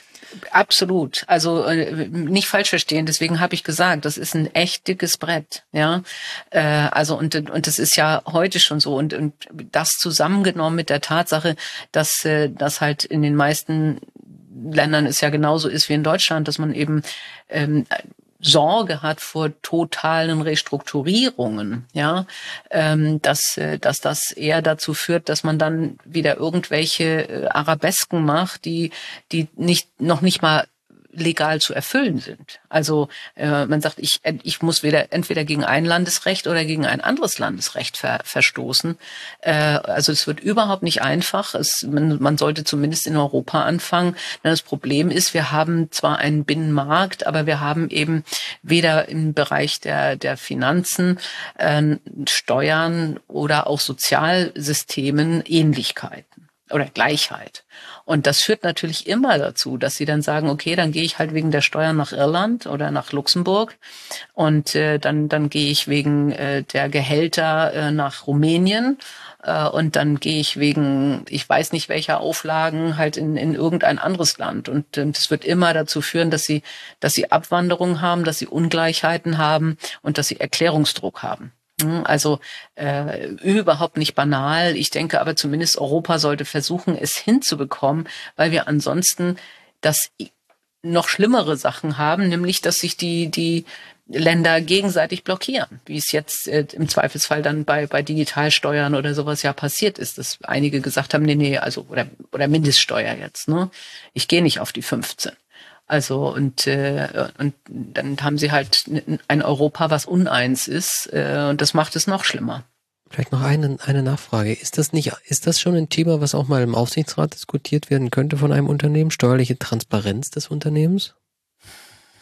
Absolut. Also äh, nicht falsch verstehen. Deswegen habe ich gesagt, das ist ein echt dickes Brett. Ja, äh, also und und das ist ja heute schon so und und das zusammengenommen mit der Tatsache, dass äh, das halt in den meisten Ländern es ja genauso ist wie in Deutschland, dass man eben ähm, Sorge hat vor totalen Restrukturierungen, ja, ähm, dass, dass das eher dazu führt, dass man dann wieder irgendwelche Arabesken macht, die, die nicht, noch nicht mal legal zu erfüllen sind. Also äh, man sagt, ich ich muss weder entweder gegen ein Landesrecht oder gegen ein anderes Landesrecht ver, verstoßen. Äh, also es wird überhaupt nicht einfach. Es, man, man sollte zumindest in Europa anfangen. Denn das Problem ist, wir haben zwar einen Binnenmarkt, aber wir haben eben weder im Bereich der der Finanzen, äh, Steuern oder auch Sozialsystemen Ähnlichkeiten oder Gleichheit. Und das führt natürlich immer dazu, dass sie dann sagen, okay, dann gehe ich halt wegen der Steuern nach Irland oder nach Luxemburg und äh, dann dann gehe ich wegen äh, der Gehälter äh, nach Rumänien äh, und dann gehe ich wegen, ich weiß nicht welcher Auflagen, halt in in irgendein anderes Land. Und äh, das wird immer dazu führen, dass sie dass sie Abwanderung haben, dass sie Ungleichheiten haben und dass sie Erklärungsdruck haben. Also äh, überhaupt nicht banal. Ich denke aber zumindest Europa sollte versuchen, es hinzubekommen, weil wir ansonsten das noch schlimmere Sachen haben, nämlich dass sich die die Länder gegenseitig blockieren, wie es jetzt äh, im Zweifelsfall dann bei bei Digitalsteuern oder sowas ja passiert ist, dass einige gesagt haben, nee, nee, also oder oder Mindeststeuer jetzt, ne? Ich gehe nicht auf die fünfzehn. Also und äh, und dann haben sie halt ein Europa, was uneins ist, äh, und das macht es noch schlimmer. Vielleicht noch eine eine Nachfrage: Ist das nicht ist das schon ein Thema, was auch mal im Aufsichtsrat diskutiert werden könnte von einem Unternehmen, steuerliche Transparenz des Unternehmens?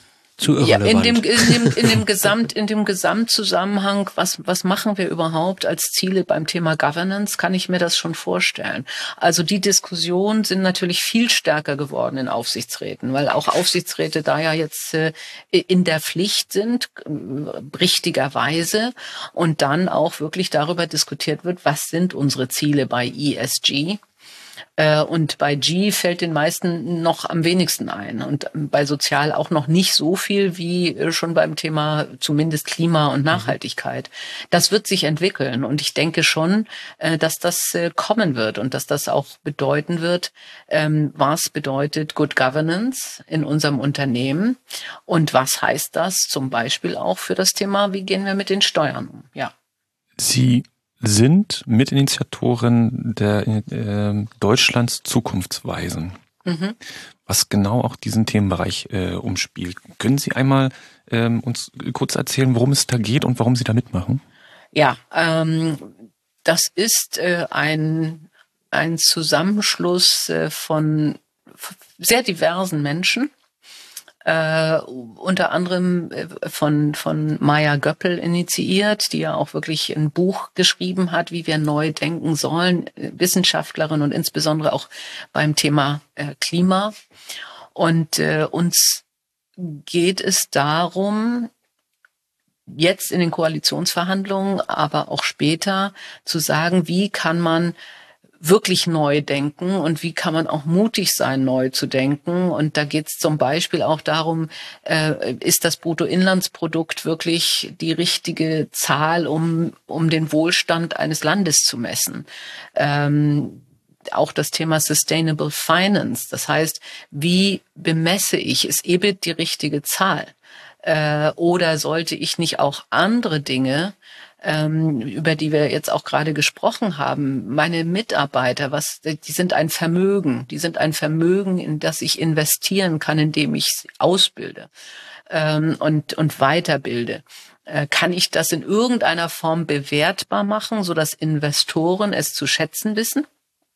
zu irrelevant. Ja, in dem, in dem, in dem Gesamt, in dem Gesamtzusammenhang, was, was machen wir überhaupt als Ziele beim Thema Governance, kann ich mir das schon vorstellen. Also die Diskussionen sind natürlich viel stärker geworden in Aufsichtsräten, weil auch Aufsichtsräte da ja jetzt äh, in der Pflicht sind, äh, richtigerweise, und dann auch wirklich darüber diskutiert wird, was sind unsere Ziele bei E S G. Und bei G fällt den meisten noch am wenigsten ein und bei Sozial auch noch nicht so viel wie schon beim Thema zumindest Klima und Nachhaltigkeit. Das wird sich entwickeln und ich denke schon, dass das kommen wird und dass das auch bedeuten wird, was bedeutet Good Governance in unserem Unternehmen und was heißt das zum Beispiel auch für das Thema, wie gehen wir mit den Steuern um? Ja. Sie sind Mitinitiatoren der äh, Deutschlands Zukunftsweisen, mhm. was genau auch diesen Themenbereich äh, umspielt. Können Sie einmal ähm, uns kurz erzählen, worum es da geht und warum Sie da mitmachen? Ja, ähm, das ist äh, ein, ein Zusammenschluss äh, von sehr diversen Menschen. Äh, unter anderem von von Maya Göppel initiiert, die ja auch wirklich ein Buch geschrieben hat, wie wir neu denken sollen, Wissenschaftlerin und insbesondere auch beim Thema äh, Klima. Und äh, uns geht es darum, jetzt in den Koalitionsverhandlungen, aber auch später zu sagen, wie kann man wirklich neu denken und wie kann man auch mutig sein, neu zu denken. Und da geht es zum Beispiel auch darum, äh, ist das Bruttoinlandsprodukt wirklich die richtige Zahl, um, um den Wohlstand eines Landes zu messen? Ähm, auch das Thema Sustainable Finance. Das heißt, wie bemesse ich, ist E B I T die richtige Zahl? Äh, oder sollte ich nicht auch andere Dinge, über die wir jetzt auch gerade gesprochen haben, meine Mitarbeiter, was, die sind ein Vermögen, die sind ein Vermögen, in das ich investieren kann, indem ich sie ausbilde ähm, und und weiterbilde. Äh, kann ich das in irgendeiner Form bewertbar machen, sodass Investoren es zu schätzen wissen?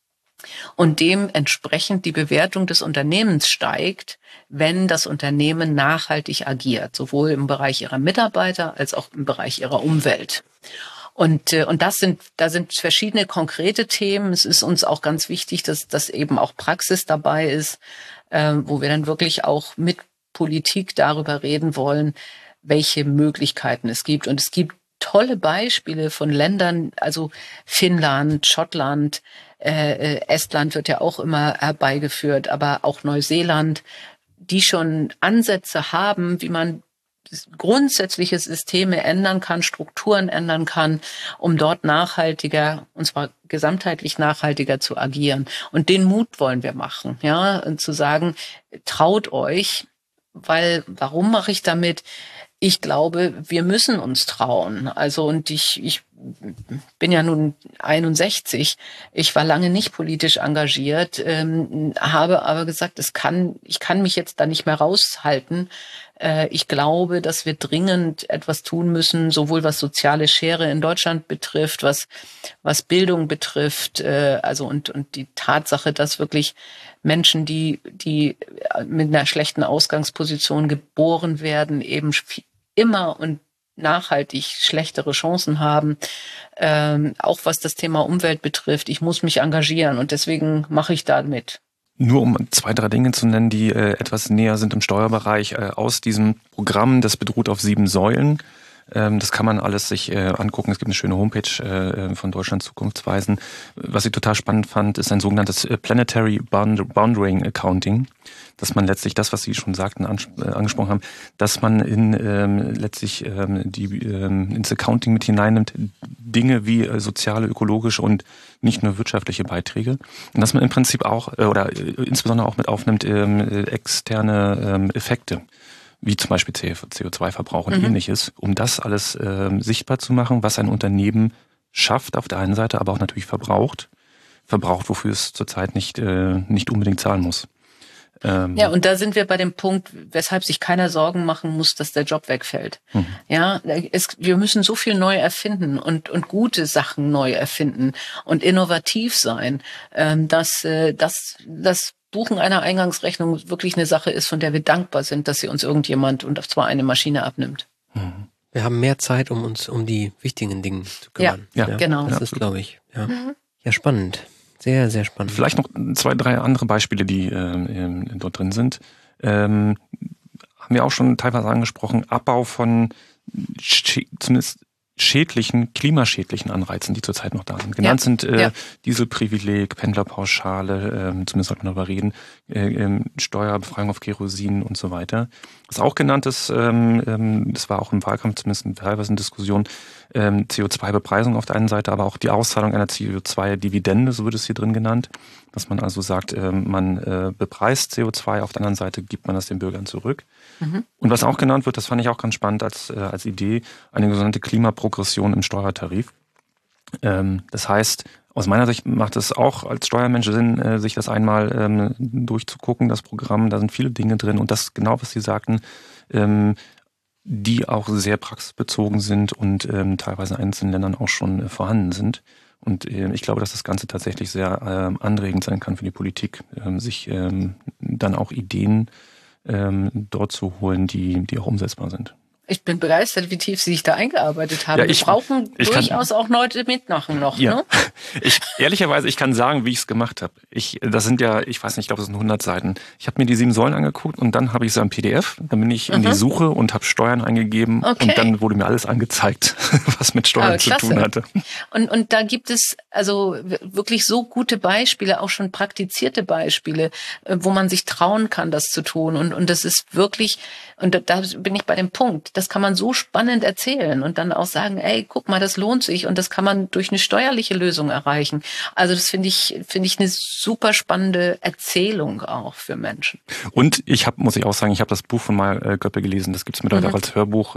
Und dementsprechend die Bewertung des Unternehmens steigt, wenn das Unternehmen nachhaltig agiert, sowohl im Bereich ihrer Mitarbeiter als auch im Bereich ihrer Umwelt. Und, und das sind, da sind verschiedene konkrete Themen. Es ist uns auch ganz wichtig, dass, dass eben auch Praxis dabei ist, äh, wo wir dann wirklich auch mit Politik darüber reden wollen, welche Möglichkeiten es gibt. Und es gibt tolle Beispiele von Ländern, also Finnland, Schottland, äh, Estland wird ja auch immer herbeigeführt, aber auch Neuseeland, die schon Ansätze haben, wie man grundsätzliche Systeme ändern kann, Strukturen ändern kann, um dort nachhaltiger, und zwar gesamtheitlich nachhaltiger zu agieren. Und den Mut wollen wir machen, ja, und zu sagen, traut euch, weil, warum mache ich damit? Ich glaube, wir müssen uns trauen. Also, und ich, ich bin ja nun einundsechzig. Ich war lange nicht politisch engagiert, ähm, habe aber gesagt, es kann, ich kann mich jetzt da nicht mehr raushalten. Äh, ich glaube, dass wir dringend etwas tun müssen, sowohl was soziale Schere in Deutschland betrifft, was, was Bildung betrifft, äh, also, und, und die Tatsache, dass wirklich Menschen, die, die mit einer schlechten Ausgangsposition geboren werden, eben immer und nachhaltig schlechtere Chancen haben, ähm, auch was das Thema Umwelt betrifft. Ich muss mich engagieren und deswegen mache ich da mit. Nur um zwei, drei Dinge zu nennen, die äh, etwas näher sind im Steuerbereich, äh, aus diesem Programm, das beruht auf sieben Säulen. Ähm, das kann man alles sich äh, angucken. Es gibt eine schöne Homepage äh, von Deutschland Zukunftsweisen. Was ich total spannend fand, ist ein sogenanntes äh, Planetary Boundary Accounting, dass man letztlich das, was Sie schon sagten, ans- äh, angesprochen haben, dass man in ähm, letztlich ähm, die ähm, ins Accounting mit hineinnimmt, Dinge wie äh, soziale, ökologische und nicht nur wirtschaftliche Beiträge. Und dass man im Prinzip auch, äh, oder äh, insbesondere auch mit aufnimmt, ähm, externe ähm, Effekte, wie zum Beispiel C O zwei Verbrauch und mhm. ähnliches, um das alles ähm, sichtbar zu machen, was ein Unternehmen schafft auf der einen Seite, aber auch natürlich verbraucht. Verbraucht, wofür es zurzeit nicht, äh, nicht unbedingt zahlen muss. Ähm, ja, und da sind wir bei dem Punkt, weshalb sich keiner Sorgen machen muss, dass der Job wegfällt. Mhm. Ja, es, wir müssen so viel neu erfinden und, und gute Sachen neu erfinden und innovativ sein, ähm, dass, äh, dass, dass Buchen einer Eingangsrechnung wirklich eine Sache ist, von der wir dankbar sind, dass sie uns irgendjemand und zwar eine Maschine abnimmt. Wir haben mehr Zeit, um uns um die wichtigen Dinge zu kümmern. Ja, ja, genau. Das ist, glaube ich, ja. Mhm. Ja, spannend. Sehr, sehr spannend. Vielleicht noch zwei, drei andere Beispiele, die äh, dort drin sind. Ähm, haben wir auch schon teilweise angesprochen. Abbau von sch- zumindest schädlichen, klimaschädlichen Anreizen, die zurzeit noch da sind. Genannt ja, sind äh, ja. Dieselprivileg, Pendlerpauschale, äh, zumindest sollte man darüber reden, äh, äh, Steuerbefreiung auf Kerosin und so weiter. Was auch genannt ist, ähm, das war auch im Wahlkampf zumindest teilweise in Diskussion, ähm, C O zwei Bepreisung auf der einen Seite, aber auch die Auszahlung einer C O zwei Dividende, so wird es hier drin genannt. Dass man also sagt, äh, man äh, bepreist C O zwei, auf der anderen Seite gibt man das den Bürgern zurück. Mhm. Und was auch genannt wird, das fand ich auch ganz spannend als, äh, als Idee, eine sogenannte Klimaprogression im Steuertarif. Ähm, das heißt, aus meiner Sicht macht es auch als Steuermensch Sinn, äh, sich das einmal ähm, durchzugucken, das Programm. Da sind viele Dinge drin und das genau, was Sie sagten, ähm, die auch sehr praxisbezogen sind und ähm, teilweise in einzelnen Ländern auch schon äh, vorhanden sind. Und äh, ich glaube, dass das Ganze tatsächlich sehr ähm, anregend sein kann für die Politik, ähm, sich ähm, dann auch Ideen ähm, dort zu holen, die, die auch umsetzbar sind. Ich bin begeistert, wie tief Sie sich da eingearbeitet haben. Ja, ich, Wir brauchen ich durchaus kann, auch Leute mitmachen noch. Ja. Ne? Ich, ehrlicherweise, ich kann sagen, wie ich es gemacht habe. Ich, das sind ja, ich weiß nicht, ich glaube, das sind hundert Seiten. Ich habe mir die sieben Säulen angeguckt und dann habe ich so ein P D F. Dann bin ich in mhm. die Suche und habe Steuern eingegeben okay. und dann wurde mir alles angezeigt, was mit Steuern Aber zu klasse. tun hatte. Und, und da gibt es also wirklich so gute Beispiele, auch schon praktizierte Beispiele, wo man sich trauen kann, das zu tun. Und, und das ist wirklich, und da, da bin ich bei dem Punkt, das kann man so spannend erzählen und dann auch sagen, ey, guck mal, das lohnt sich und das kann man durch eine steuerliche Lösung erreichen. Also das finde ich, finde ich eine super spannende Erzählung auch für Menschen. Und ich habe, muss ich auch sagen, ich habe das Buch von Mal Göppe gelesen, das gibt es mittlerweile mhm. auch als Hörbuch.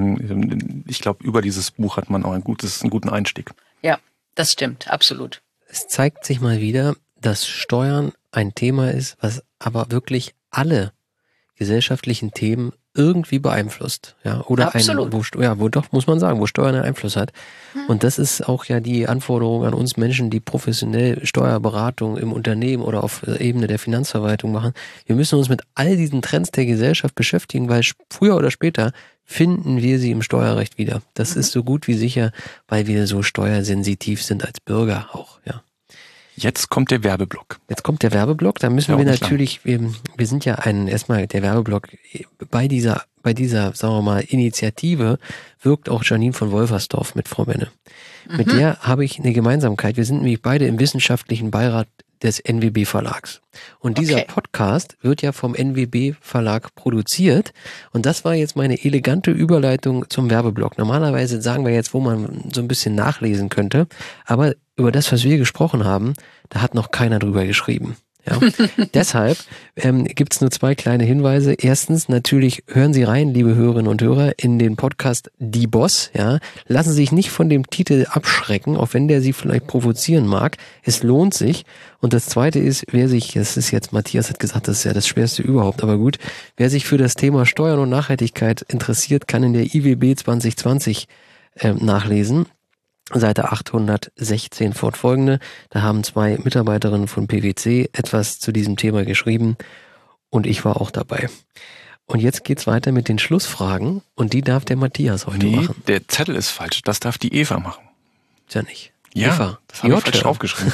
Ich glaube, über dieses Buch hat man auch ein gutes, einen guten Einstieg. Ja, das stimmt, absolut. Es zeigt sich mal wieder, dass Steuern ein Thema ist, was aber wirklich alle gesellschaftlichen Themen irgendwie beeinflusst, ja, oder Absolut. ein, wo, ja, wo doch, muss man sagen, wo Steuern einen Einfluss hat. Hm. Und das ist auch ja die Anforderung an uns Menschen, die professionell Steuerberatung im Unternehmen oder auf Ebene der Finanzverwaltung machen. Wir müssen uns mit all diesen Trends der Gesellschaft beschäftigen, weil früher oder später finden wir sie im Steuerrecht wieder. Das mhm. ist so gut wie sicher, weil wir so steuersensitiv sind als Bürger auch, ja. Jetzt kommt der Werbeblock. Jetzt kommt der Werbeblock. Da müssen ja, wir natürlich, wir, wir sind ja ein, erstmal der Werbeblock bei dieser, bei dieser, sagen wir mal, Initiative wirkt auch Janine von Wolfersdorf mit, Frau Menne. Mhm. Mit der habe ich eine Gemeinsamkeit. Wir sind nämlich beide im wissenschaftlichen Beirat des N W B Verlags. Und dieser okay. Podcast wird ja vom N W B Verlag produziert. Und das war jetzt meine elegante Überleitung zum Werbeblock. Normalerweise sagen wir jetzt, wo man so ein bisschen nachlesen könnte. Aber über das, was wir gesprochen haben, da hat noch keiner drüber geschrieben. Ja. Deshalb ähm, gibt es nur zwei kleine Hinweise. Erstens, natürlich hören Sie rein, liebe Hörerinnen und Hörer, in den Podcast Die Boss. Ja. Lassen Sie sich nicht von dem Titel abschrecken, auch wenn der Sie vielleicht provozieren mag. Es lohnt sich. Und das Zweite ist, wer sich, das ist jetzt, Matthias hat gesagt, das ist ja das Schwerste überhaupt, aber gut, wer sich für das Thema Steuern und Nachhaltigkeit interessiert, kann in der I W B zwanzig zwanzig äh, nachlesen. Seite achthundertsechzehn fortfolgende. Da haben zwei Mitarbeiterinnen von P W C etwas zu diesem Thema geschrieben und ich war auch dabei. Und jetzt geht's weiter mit den Schlussfragen und die darf der Matthias heute nee, machen. Der Zettel ist falsch, das darf die Eva machen. Ist ja nicht. Ja, Eva, das habe ich falsch aufgeschrieben.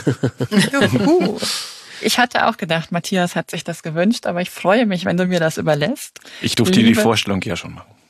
Juhu. Ich hatte auch gedacht, Matthias hat sich das gewünscht, aber ich freue mich, wenn du mir das überlässt. Ich durfte liebe, die Vorstellung ja schon machen.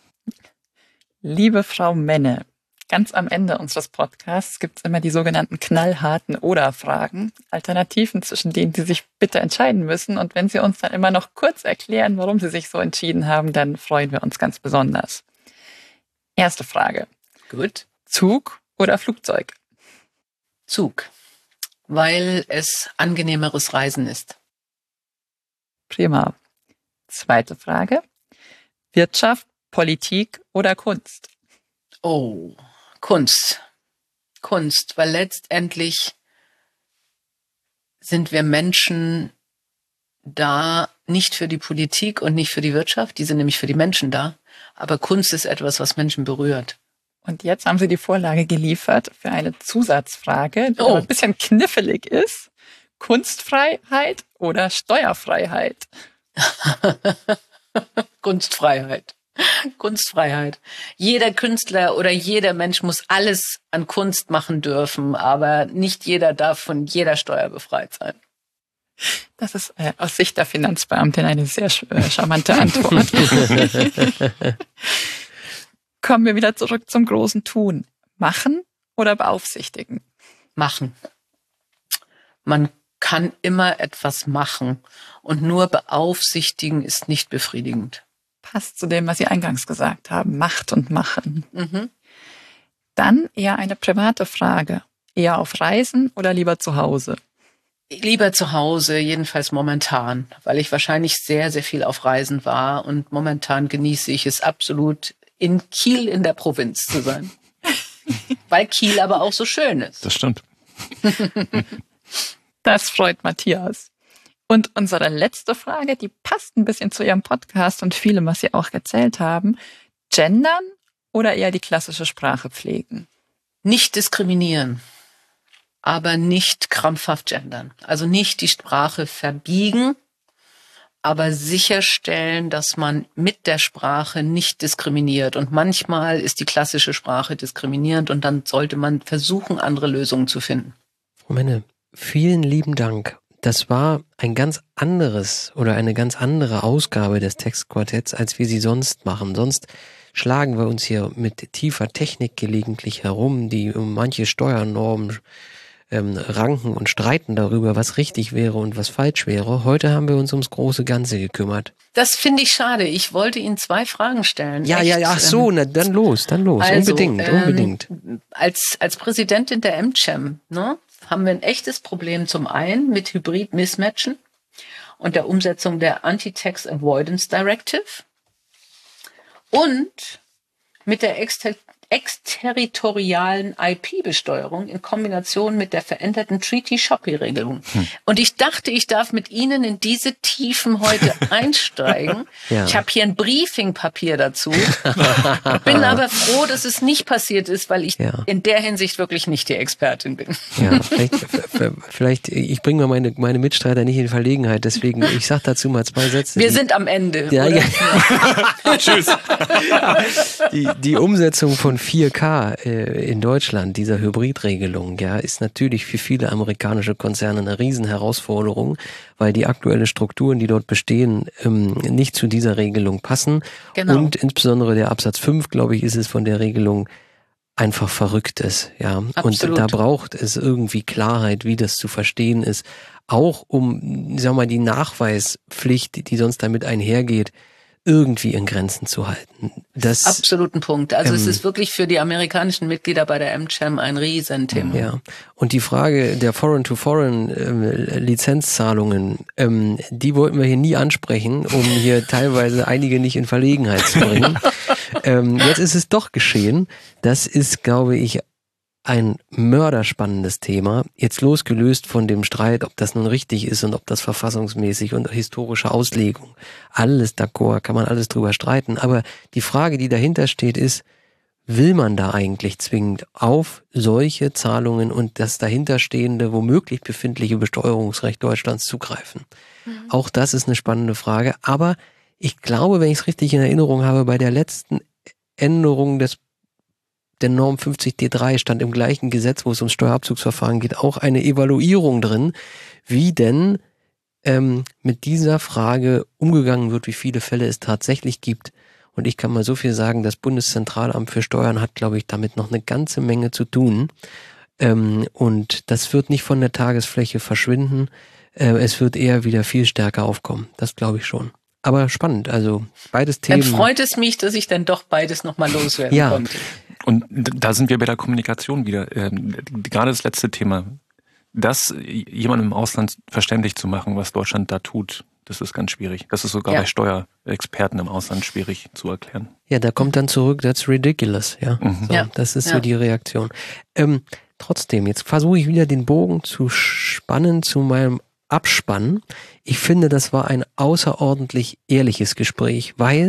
Liebe Frau Menne, ganz am Ende unseres Podcasts gibt es immer die sogenannten knallharten Oder-Fragen, Alternativen, zwischen denen Sie sich bitte entscheiden müssen. Und wenn Sie uns dann immer noch kurz erklären, warum Sie sich so entschieden haben, dann freuen wir uns ganz besonders. Erste Frage. Gut. Zug oder Flugzeug? Zug, weil es angenehmeres Reisen ist. Prima. Zweite Frage. Wirtschaft, Politik oder Kunst? Oh, Kunst. Kunst, weil letztendlich sind wir Menschen da nicht für die Politik und nicht für die Wirtschaft, die sind nämlich für die Menschen da. Aber Kunst ist etwas, was Menschen berührt. Und jetzt haben Sie die Vorlage geliefert für eine Zusatzfrage, die oh. ein bisschen knifflig ist. Kunstfreiheit oder Steuerfreiheit? Kunstfreiheit. Kunstfreiheit. Jeder Künstler oder jeder Mensch muss alles an Kunst machen dürfen, aber nicht jeder darf von jeder Steuer befreit sein. Das ist äh, aus Sicht der Finanzbeamtin eine sehr äh, charmante Antwort. Kommen wir wieder zurück zum großen Tun. Machen oder beaufsichtigen? Machen. Man kann immer etwas machen und nur beaufsichtigen ist nicht befriedigend. Passt zu dem, was Sie eingangs gesagt haben. Macht und machen. Mhm. Dann eher eine private Frage. Eher auf Reisen oder lieber zu Hause? Lieber zu Hause, jedenfalls momentan, weil ich wahrscheinlich sehr, sehr viel auf Reisen war und momentan genieße ich es absolut, in Kiel in der Provinz zu sein. Weil Kiel aber auch so schön ist. Das stimmt. Das freut Matthias. Und unsere letzte Frage, die passt ein bisschen zu Ihrem Podcast und vielem, was Sie auch erzählt haben. Gendern oder eher die klassische Sprache pflegen? Nicht diskriminieren, aber nicht krampfhaft gendern. Also nicht die Sprache verbiegen, aber sicherstellen, dass man mit der Sprache nicht diskriminiert. Und manchmal ist die klassische Sprache diskriminierend und dann sollte man versuchen, andere Lösungen zu finden. Frau Menne, vielen lieben Dank. Das war ein ganz anderes oder eine ganz andere Ausgabe des Textquartetts, als wir sie sonst machen. Sonst schlagen wir uns hier mit tiefer Technik gelegentlich herum, die um manche Steuernormen ähm, ranken und streiten darüber, was richtig wäre und was falsch wäre. Heute haben wir uns ums große Ganze gekümmert. Das finde ich schade. Ich wollte Ihnen zwei Fragen stellen. Ja, Echt, ja, ja, ach so, ähm, na, dann los, dann los. Also, unbedingt, ähm, unbedingt. Als, als Präsidentin der M C H A M, ne, haben wir ein echtes Problem zum einen mit Hybrid-Mismatchen und der Umsetzung der Anti-Tax Avoidance Directive und mit der exter- exterritorialen I P-Besteuerung in Kombination mit der veränderten Treaty-Shopping-Regelung. Hm. Und ich dachte, ich darf mit Ihnen in diese Tiefen heute einsteigen. Ja. Ich habe hier ein Briefingpapier dazu. Bin aber froh, dass es nicht passiert ist, weil ich ja. in der Hinsicht wirklich nicht die Expertin bin. Ja, vielleicht, vielleicht ich bringe mal meine, meine Mitstreiter nicht in Verlegenheit, deswegen, ich sage dazu mal zwei Sätze. Wir die, sind am Ende. Ja, ja. Tschüss. Die, die Umsetzung von vier K äh, in Deutschland, dieser Hybridregelung, ja, ist natürlich für viele amerikanische Konzerne eine Riesenherausforderung, weil die aktuellen Strukturen, die dort bestehen, ähm, nicht zu dieser Regelung passen. Genau. Und insbesondere der Absatz fünf, glaube ich, ist es von der Regelung einfach verrückt ist, ja. Absolut. Und da braucht es irgendwie Klarheit, wie das zu verstehen ist. Auch um, sagen wir mal, die Nachweispflicht, die sonst damit einhergeht, irgendwie in Grenzen zu halten. Das absoluten Punkt. Also ähm, es ist wirklich für die amerikanischen Mitglieder bei der M C H A M ein Riesenthema. Ja. Und die Frage der Foreign-to-Foreign-Lizenzzahlungen, ähm, die wollten wir hier nie ansprechen, um hier teilweise einige nicht in Verlegenheit zu bringen. ähm, jetzt ist es doch geschehen. Das ist, glaube ich, ein mörderspannendes Thema, jetzt losgelöst von dem Streit, ob das nun richtig ist und ob das verfassungsmäßig und historische Auslegung, alles d'accord, kann man alles drüber streiten, aber die Frage, die dahinter steht, ist, will man da eigentlich zwingend auf solche Zahlungen und das dahinterstehende, womöglich befindliche Besteuerungsrecht Deutschlands zugreifen? Mhm. Auch das ist eine spannende Frage, aber ich glaube, wenn ich es richtig in Erinnerung habe, bei der letzten Änderung des der Norm fünfzig D drei stand im gleichen Gesetz, wo es ums Steuerabzugsverfahren geht, auch eine Evaluierung drin, wie denn ähm, mit dieser Frage umgegangen wird, wie viele Fälle es tatsächlich gibt. Und ich kann mal so viel sagen, das Bundeszentralamt für Steuern hat, glaube ich, damit noch eine ganze Menge zu tun. Ähm, und das wird nicht von der Tagesfläche verschwinden. Äh, es wird eher wieder viel stärker aufkommen. Das glaube ich schon. Aber spannend, also beides Themen. Dann freut es mich, dass ich dann doch beides nochmal loswerden ja. konnte. Und da sind wir bei der Kommunikation wieder. Ähm, gerade das letzte Thema. Das jemandem im Ausland verständlich zu machen, was Deutschland da tut, das ist ganz schwierig. Das ist sogar ja. bei Steuerexperten im Ausland schwierig zu erklären. Ja, da kommt dann zurück, that's ridiculous. Ja, mhm. so, ja. Das ist ja. so die Reaktion. Ähm, trotzdem, jetzt versuche ich wieder den Bogen zu spannen zu meinem Abspann. Ich finde, das war ein außerordentlich ehrliches Gespräch, weil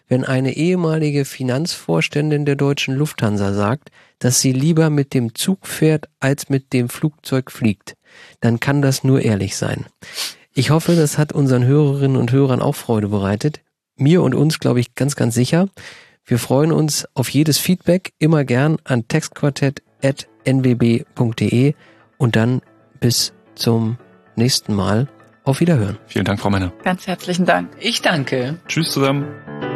wenn eine ehemalige Finanzvorständin der Deutschen Lufthansa sagt, dass sie lieber mit dem Zug fährt, als mit dem Flugzeug fliegt. Dann kann das nur ehrlich sein. Ich hoffe, das hat unseren Hörerinnen und Hörern auch Freude bereitet. Mir und uns, glaube ich, ganz, ganz sicher. Wir freuen uns auf jedes Feedback, immer gern an textquartett at n w b punkt d e und dann bis zum nächsten Mal. Auf Wiederhören. Vielen Dank, Frau Männer. Ganz herzlichen Dank. Ich danke. Tschüss zusammen.